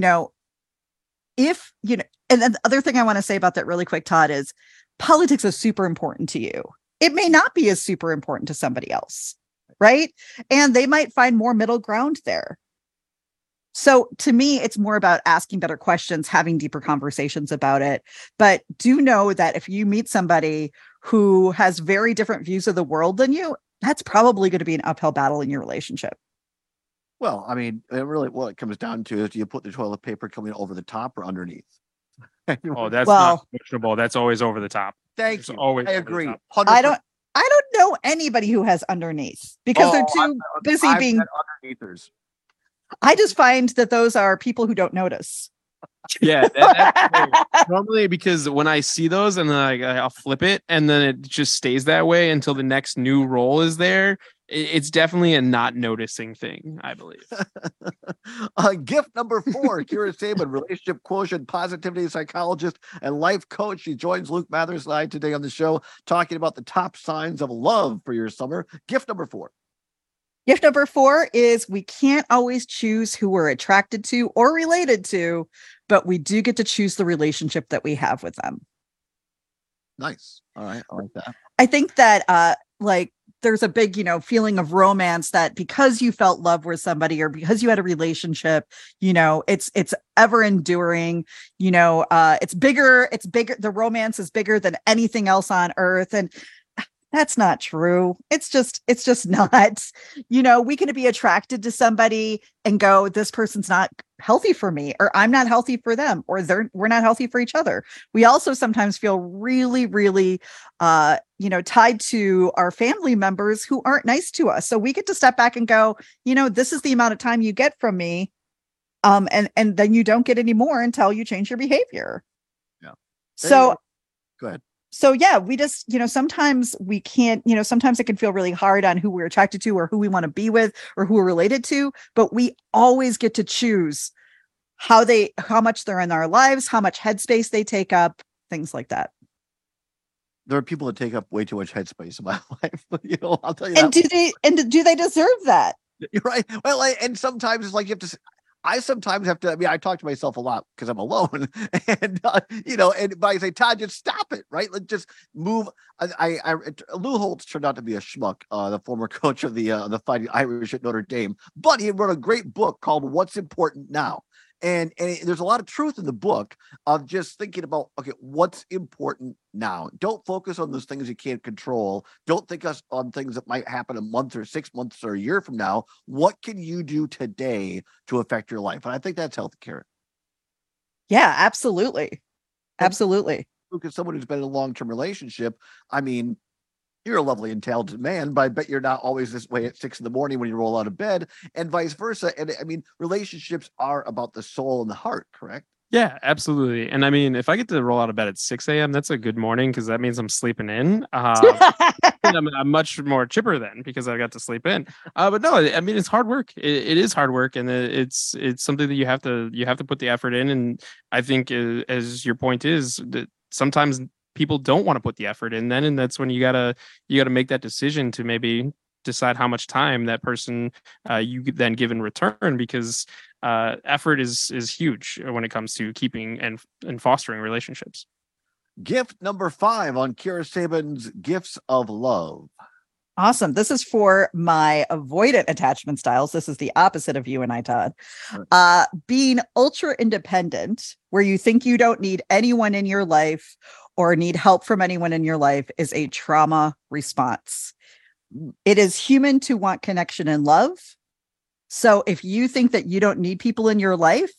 if, and then the other thing I want to say about that really quick, Todd, is politics is super important to you. It may not be as super important to somebody else. Right. And they might find more middle ground there. So to me, it's more about asking better questions, having deeper conversations about it. But do know that if you meet somebody who has very different views of the world than you, that's probably going to be an uphill battle in your relationship.
Well, I mean, what it comes down to is, do you put the toilet paper coming over the top or underneath?
Oh, that's not questionable. That's always over the top.
Thank you.
Always
I agree. 100%.
I don't know anybody who has underneath, because they're too busy being
underneathers.
I just find that those are people who don't notice.
Yeah, that's normally because when I see those and then I'll flip it and then it just stays that way until the next new roll is there. It's definitely a not noticing thing, I believe.
Gift number 4, Kira Sabin, relationship quotient, positivity psychologist, and life coach. She joins Luke Mathers and I today on the show talking about the top signs of love for your summer. Gift number 4.
Gift number 4 is we can't always choose who we're attracted to or related to, but we do get to choose the relationship that we have with them.
Nice. All right. I like that.
I think that there's a big, feeling of romance that because you felt love with somebody or because you had a relationship, it's ever enduring, it's bigger. The romance is bigger than anything else on earth. And that's not true. It's just not, we can be attracted to somebody and go, this person's not healthy for me, or I'm not healthy for them, or we're not healthy for each other. We also sometimes feel really, really, tied to our family members who aren't nice to us. So we get to step back and go, this is the amount of time you get from me. And then you don't get any more until you change your behavior.
Yeah.
So
go ahead.
So yeah, we just, sometimes we can't, sometimes it can feel really hard on who we're attracted to or who we want to be with or who we're related to, but we always get to choose how much they're in our lives, how much headspace they take up, things like that.
There are people that take up way too much headspace in my life. I'll tell you
and
that.
Do they deserve that?
You're right. Well, and sometimes it's like you have to. I sometimes have to. I talk to myself a lot because I'm alone, and but I say, Todd, just stop it, right? Let's just move. Lou Holtz turned out to be a schmuck, the former coach of the Fighting Irish at Notre Dame, but he wrote a great book called "What's Important Now." And there's a lot of truth in the book of just thinking about, okay, what's important now? Don't focus on those things you can't control. Don't think on things that might happen a month or 6 months or a year from now. What can you do today to affect your life? And I think that's healthy, Karen.
Yeah, absolutely. Absolutely.
Look at someone who's been in a long-term relationship. I mean, you're a lovely and talented man, but I bet you're not always this way at 6 a.m. when you roll out of bed, and vice versa. And I mean, relationships are about the soul and the heart, correct?
Yeah, absolutely. And I mean, if I get to roll out of bed at 6 a.m., that's a good morning because that means I'm sleeping in. I'm much more chipper then because I got to sleep in. But no, I mean, it's hard work. It is hard work, and it's something that you have to put the effort in. And I think, as your point is, that sometimes people don't want to put the effort in then, and that's when you gotta make that decision to maybe decide how much time that person you then give in return, because effort is huge when it comes to keeping and fostering relationships.
Gift number 5 on Kira Sabin's Gifts of Love.
Awesome. This is for my avoidant attachment styles. This is the opposite of you and I, Todd. Being ultra independent, where you think you don't need anyone in your life or need help from anyone in your life, is a trauma response. It is human to want connection and love. So if you think that you don't need people in your life,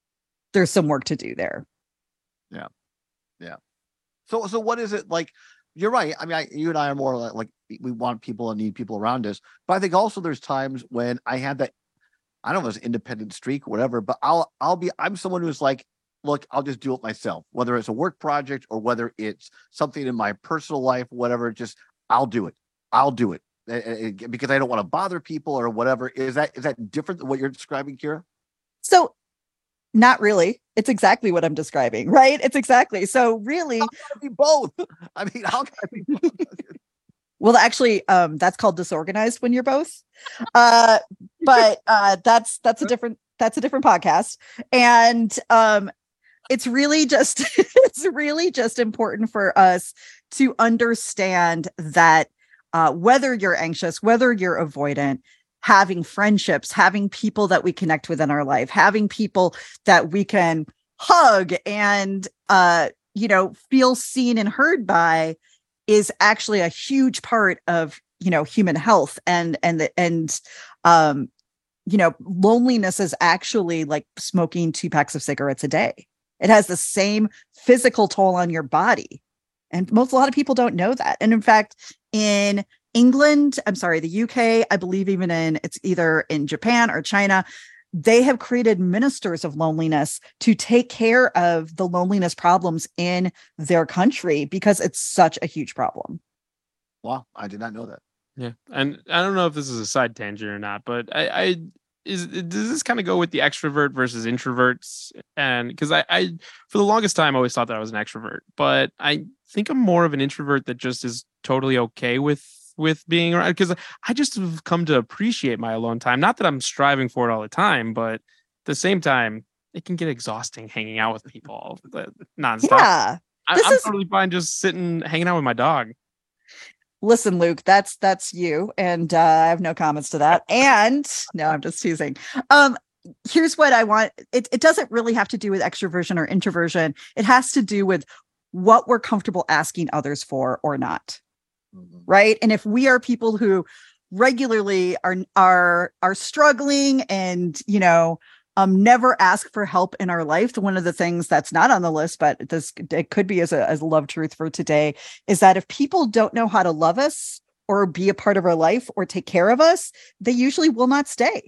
there's some work to do there.
Yeah. Yeah. So what is it like? you're right. I mean, you and I are more like we want people and need people around us. But I think also there's times when I have that, I don't know if it's independent streak or whatever, but I'm someone who's like, look, I'll just do it myself, whether it's a work project or whether it's something in my personal life, whatever, just I'll do it. I'll do it because I don't want to bother people or whatever. Is that different than what you're describing, Kira?
So not really. It's exactly what I'm describing, right? It's exactly. So really,
how can I be both? I mean, how can I be both?
Well, actually, that's called disorganized when you're both. But that's a different podcast. And it's really just important for us to understand that whether you're anxious, whether you're avoidant, having friendships, having people that we connect with in our life, having people that we can hug and, feel seen and heard by is actually a huge part of, human health and loneliness is actually like smoking 2 packs of cigarettes a day. It has the same physical toll on your body. And a lot of people don't know that. And in fact, in the UK, I believe it's either in Japan or China, they have created ministers of loneliness to take care of the loneliness problems in their country because it's such a huge problem.
Wow, I did not know that.
Yeah. And I don't know if this is a side tangent or not, but does this kind of go with the extrovert versus introverts? And because I for the longest time, I always thought that I was an extrovert, but I think I'm more of an introvert that just is totally okay with being around, because I just have come to appreciate my alone time. Not that I'm striving for it all the time, but at the same time, it can get exhausting hanging out with people nonstop. Yeah, I'm totally fine just hanging out with my dog.
Listen, Luke, that's you. And I have no comments to that. And no, I'm just teasing. Here's what I want. It doesn't really have to do with extroversion or introversion. It has to do with what we're comfortable asking others for or not. Mm-hmm. Right. And if we are people who regularly are struggling and, never ask for help in our life. One of the things that's not on the list, but it could be as a love truth for today, is that if people don't know how to love us or be a part of our life or take care of us, they usually will not stay.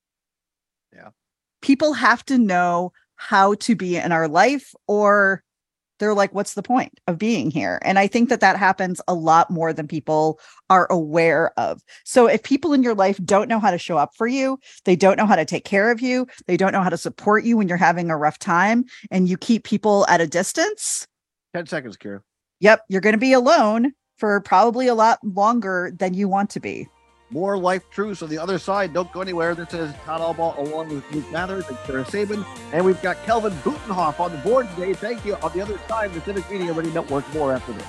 Yeah.
People have to know how to be in our life, or they're like, what's the point of being here? And I think that happens a lot more than people are aware of. So if people in your life don't know how to show up for you, they don't know how to take care of you, they don't know how to support you when you're having a rough time, and you keep people at a distance.
10 seconds, Kira.
Yep. You're going to be alone for probably a lot longer than you want to be.
More life truths on the other side. Don't go anywhere. This is Todd Albaugh along with Luke Mathers and Kira Sabin. And we've got Kelvin Butenhoff on the board today. Thank you. On the other side, the Civic Media Radio Network. More after this.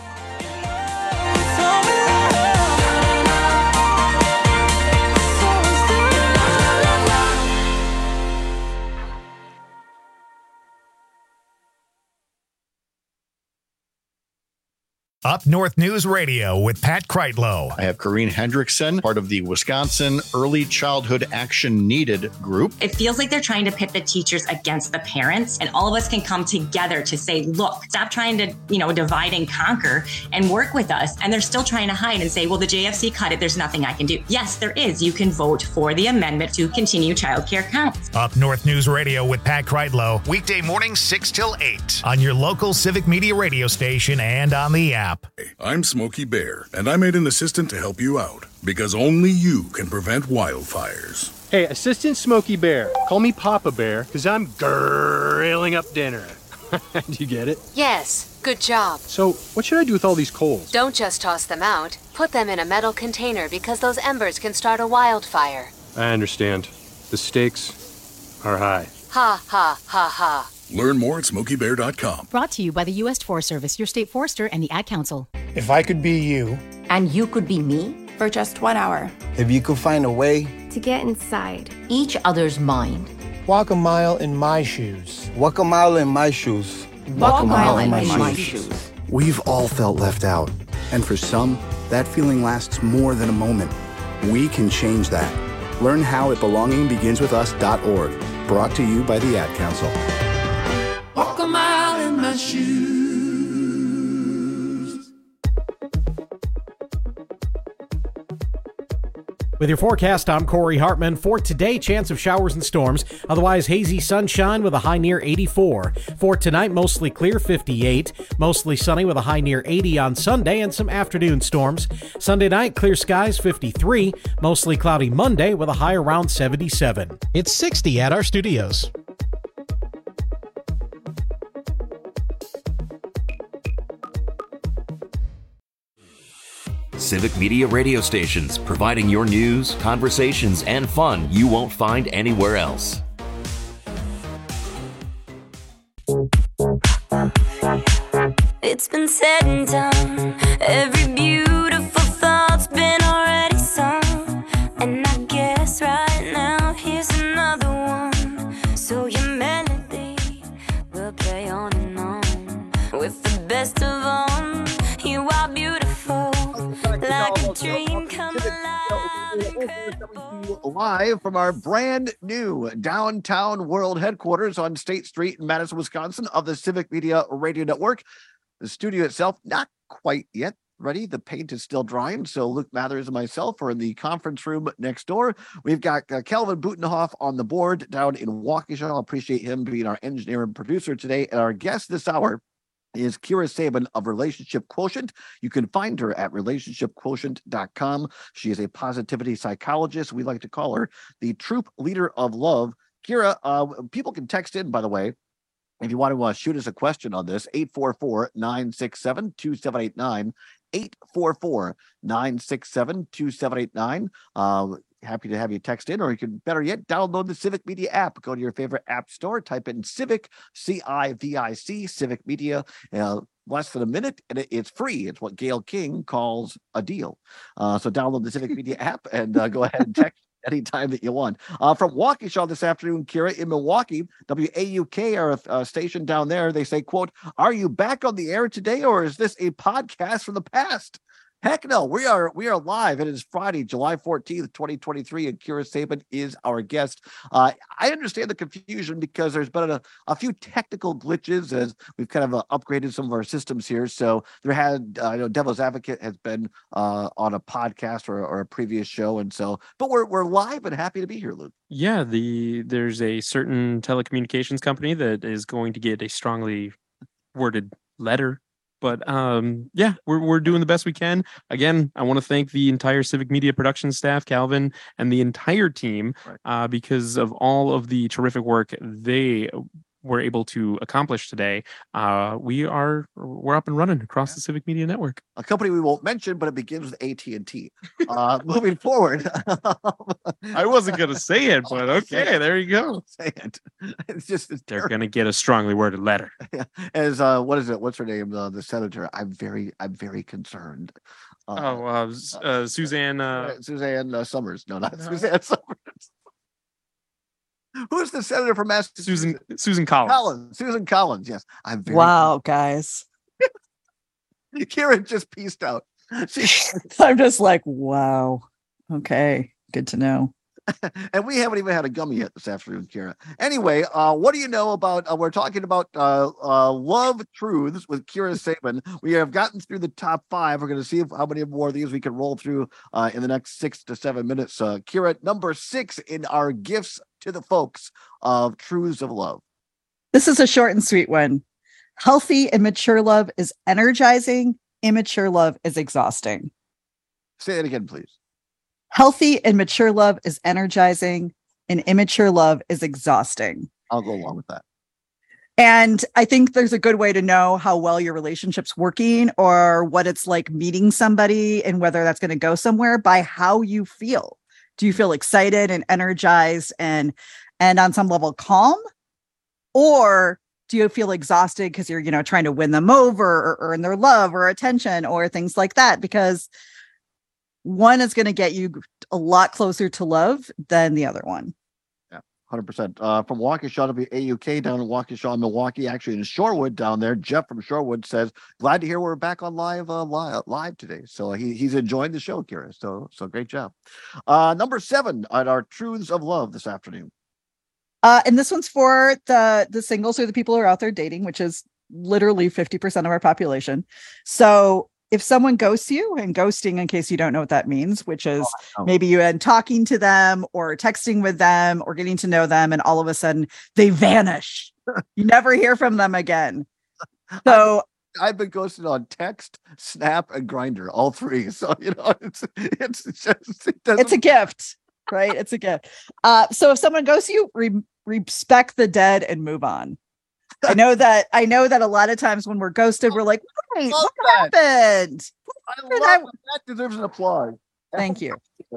Up North News Radio with Pat Kreitlow.
I have Corrine Hendrickson, part of the Wisconsin Early Childhood Action Needed group.
It feels like they're trying to pit the teachers against the parents, and all of us can come together to say, look, stop trying to, divide and conquer and work with us. And they're still trying to hide and say, well, the JFC cut it. There's nothing I can do. Yes, there is. You can vote for the amendment to continue childcare counts.
Up North News Radio with Pat Kreitlow. Weekday mornings 6 till 8 on your local Civic Media radio station and on the app.
I'm Smokey Bear, and I made an assistant to help you out, because only you can prevent wildfires.
Hey, Assistant Smokey Bear, call me Papa Bear, because I'm grilling up dinner. Do you get it?
Yes, good job.
So, what should I do with all these coals?
Don't just toss them out. Put them in a metal container, because those embers can start a wildfire.
I understand. The stakes are high.
Ha, ha, ha, ha.
Learn more at SmokeyBear.com.
Brought to you by the U.S. Forest Service, your state forester, and the Ad Council.
If I could be you.
And you could be me.
For just 1 hour.
If you could find a way.
To get inside each other's mind.
Walk a mile in my shoes. Walk a mile in my shoes.
Walk a mile in my shoes.
We've all felt left out. And for some, that feeling lasts more than a moment. We can change that. Learn how at belongingbeginswithus.org. Brought to you by the Ad Council.
Walk a mile in my shoes.
With your forecast, I'm Corey Hartman. For today, chance of showers and storms. Otherwise, hazy sunshine with a high near 84. For tonight, mostly clear, 58. Mostly sunny with a high near 80 on Sunday and some afternoon storms. Sunday night, clear skies, 53. Mostly cloudy Monday with a high around 77. It's 60 at our studios.
Civic Media radio stations, providing your news, conversations, and fun you won't find anywhere else.
It's been said and done. Every beautiful thought's been already sung. And I guess right now here's another one. So your melody will play on and on. With the best of all, you are beautiful. Like a dream come alive.
Live from our brand new downtown world headquarters on State Street in Madison, Wisconsin of the Civic Media Radio Network. The studio itself, not quite yet ready. The paint is still drying. So Luke Mathers and myself are in the conference room next door. We've got Calvin Butenhoff on the board down in Waukesha. I appreciate him being our engineer and producer today. And our guest this hour is Kira Sabin of Relationship Quotient. You can find her at relationshipquotient.com. She is a positivity psychologist. We like to call her the troop leader of love. Kira, people can text in, by the way, if you want to shoot us a question on this, 844-967-2789, 844-967-2789. Happy to have you text in, or you can, better yet, download the Civic Media app. Go to your favorite app store, type in Civic, C-I-V-I-C, Civic Media, less than a minute, and it's free. It's what Gayle King calls a deal. So download the Civic Media app and go ahead and text anytime that you want. From Waukesha this afternoon, Kira, in Milwaukee, WAUK are a station down there. They say, quote, "Are you back on the air today, or is this a podcast from the past?" Heck no, we are live. It is Friday, July 14th, 2023, and Kira Sabin is our guest. I understand the confusion because there's been a few technical glitches as we've kind of upgraded some of our systems here. So there had, I know Devil's Advocate has been on a podcast or a previous show, and so, but we're live and happy to be here, Luke.
Yeah, there's a certain telecommunications company that is going to get a strongly worded letter. But yeah, we're doing the best we can. Again, I want to thank the entire Civic Media production staff, Calvin, and the entire team, because of all of the terrific work they were able to accomplish today. We're up and running across the Civic Media Network.
A company we won't mention, but it begins with AT&T. Moving forward,
I wasn't going to say it, but okay, there you go.
Say it. It's
they're going to get a strongly worded letter.
Yeah. As what is it? What's her name? The senator. I'm very concerned.
Suzanne.
Suzanne Summers. No, not Suzanne Summers. Who's the senator from Massachusetts?
Susan Collins.
Susan Collins. Yes, I'm very.
Wow, guys.
Karen just pieced out.
I'm just like, wow. Okay, good to know.
And we haven't even had a gummy yet this afternoon, Kira. Anyway, what do you know about? We're talking about love truths with Kira Sabin. We have gotten through the top 5. We're going to see how many more of these we can roll through in the next 6 to 7 minutes. Kira, number 6 in our gifts to the folks of truths of love.
This is a short and sweet one. Healthy and mature love is energizing. Immature love is exhausting.
Say that again, please.
Healthy and mature love is energizing, and immature love is exhausting.
I'll go along with that.
And I think there's a good way to know how well your relationship's working or what it's like meeting somebody and whether that's going to go somewhere by how you feel. Do you feel excited and energized and on some level calm? Or do you feel exhausted because you're, trying to win them over or earn their love or attention or things like that? Because one is going to get you a lot closer to love than the other one.
Yeah, 100%. From Waukesha to AUK down in Waukesha, Milwaukee, actually in Shorewood down there. Jeff from Shorewood says, glad to hear we're back on live today. So he's enjoying the show, Kira. So great job. Number 7 on our truths of love this afternoon.
And this one's for the singles or the people who are out there dating, which is literally 50% of our population. So if someone ghosts you, and ghosting, in case you don't know what that means, which is maybe you had talking to them or texting with them or getting to know them, and all of a sudden they vanish. You never hear from them again. So
I've been ghosted on text, Snap, and Grindr, all three. So, it's
a gift, right? It's a gift. So if someone ghosts you, respect the dead and move on. I know that a lot of times when we're ghosted, we're like, wait, what happened?
That deserves an applause.
Thank you.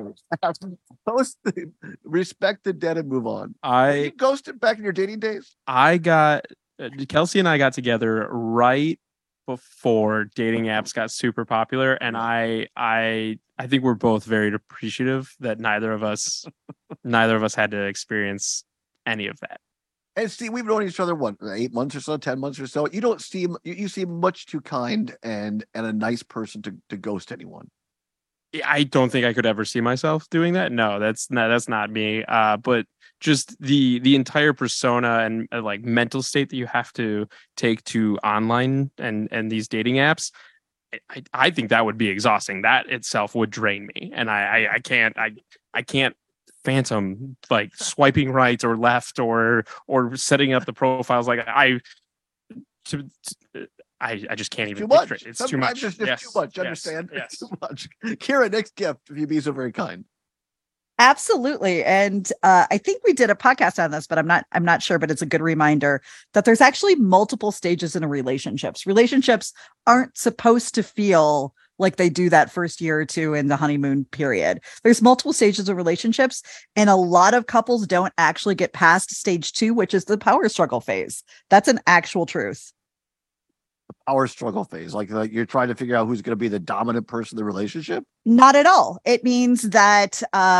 Respect the dead and move on.
Were
you ghosted back in your dating days?
Kelsey and I got together right before dating apps got super popular, and I think we're both very appreciative that neither of us had to experience any of that.
And see, we've known each other 8 months or so, 10 months or so. You seem much too kind and a nice person to ghost anyone.
I don't think I could ever see myself doing that. No, that's not me. But just the entire persona and like mental state that you have to take to online and these dating apps, I think that would be exhausting. That itself would drain me, and I can't phantom like swiping right or left or setting up the profiles. Like I just can't even picture it. It's too much.
It's too much. Understand? It's too much. Kira, next gift, if you'd be so very kind.
Absolutely. And I think we did a podcast on this, but I'm not sure, but it's a good reminder that there's actually multiple stages in a relationships. Relationships aren't supposed to feel like they do that first year or two in the honeymoon period. There's multiple stages of relationships, and a lot of couples don't actually get past stage 2, which is the power struggle phase. That's an actual truth.
The power struggle phase, like you're trying to figure out who's going to be the dominant person in the relationship?
Not at all. It means that,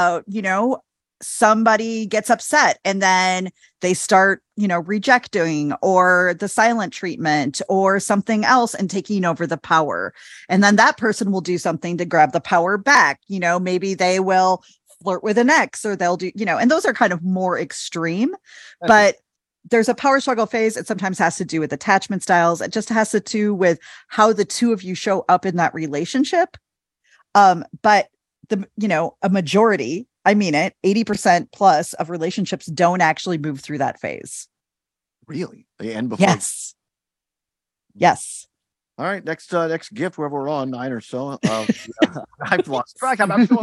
somebody gets upset and then they start, rejecting or the silent treatment or something else and taking over the power. And then that person will do something to grab the power back. Maybe they will flirt with an ex, or they'll do, and those are kind of more extreme, but there's a power struggle phase. It sometimes has to do with attachment styles. It just has to do with how the two of you show up in that relationship. But a majority, I mean it, 80% plus of relationships don't actually move through that phase.
Really? They end before?
Yes.
All right. Next gift, wherever we're on, 9 or so. I've lost track.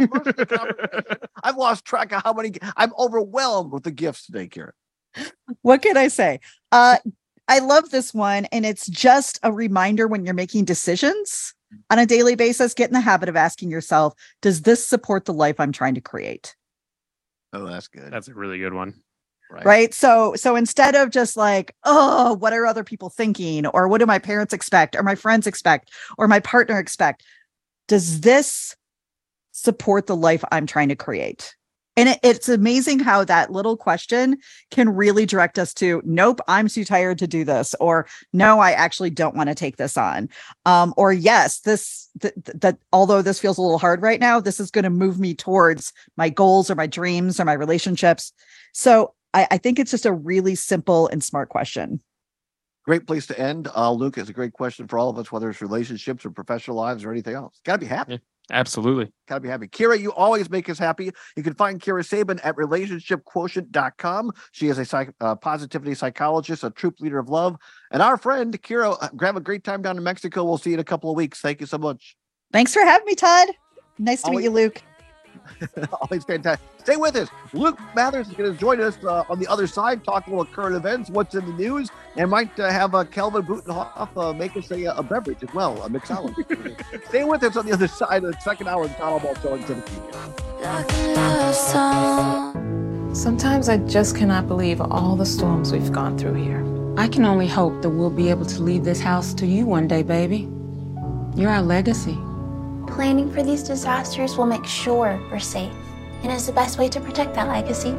I've lost track of how many. I'm overwhelmed with the gifts today, Kira.
What can I say? I love this one. And it's just a reminder when you're making decisions on a daily basis, get in the habit of asking yourself, does this support the life I'm trying to create?
Oh, that's good.
That's a really good one.
Right. So instead of just like, oh, what are other people thinking? Or what do my parents expect? Or my friends expect? Or my partner expect? Does this support the life I'm trying to create? And it's amazing how that little question can really direct us to, nope, I'm too tired to do this. Or no, I actually don't want to take this on. Or yes, that although this feels a little hard right now, this is going to move me towards my goals or my dreams or my relationships. So I think it's just a really simple and smart question.
Great place to end. Luke, it's a great question for all of us, whether it's relationships or professional lives or anything else. Got to be happy.
Yeah, absolutely.
Got to be happy. Kira, you always make us happy. You can find Kira Sabin at relationshipquotient.com. She is a positivity psychologist, a troop leader of love. And our friend, Kira, have a great time down in Mexico. We'll see you in a couple of weeks. Thank you so much.
Thanks for having me, Todd. Nice to meet you, Luke.
Always fantastic. Stay with us. Luke Mathers is going to join us on the other side, talking about current events, what's in the news, and might have Kelvin Butenhoff make us a beverage as well, a mixologist. Stay with us on the other side of the second hour of the Todd Ball Show in Civic Media.
Sometimes I just cannot believe all the storms we've gone through here.
I can only hope that we'll be able to leave this house to you one day, baby. You're our legacy.
Planning for these disasters will make sure we're safe, and is the best way to protect that legacy.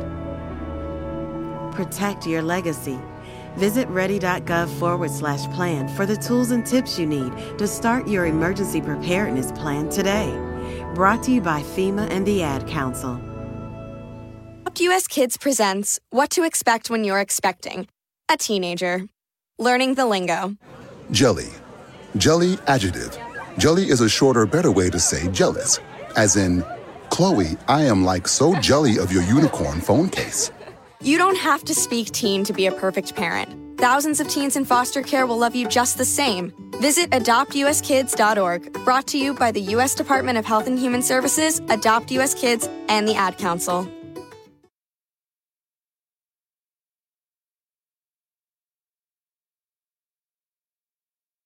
Protect your legacy. Visit ready.gov/plan for the tools and tips you need to start your emergency preparedness plan today. Brought to you by FEMA and the Ad Council.
US Kids presents What to Expect When You're Expecting a Teenager. Learning the lingo.
Jelly. Jelly adjective.
Jelly is a shorter, better way to say jealous. As in, Chloe, I am like so jelly of your unicorn phone case.
You don't have to speak teen to be a perfect parent. Thousands of teens in foster care will love you just the same. Visit adoptuskids.org, brought to you by the U.S. Department of Health and Human Services, Adopt U.S. Kids, and the Ad Council.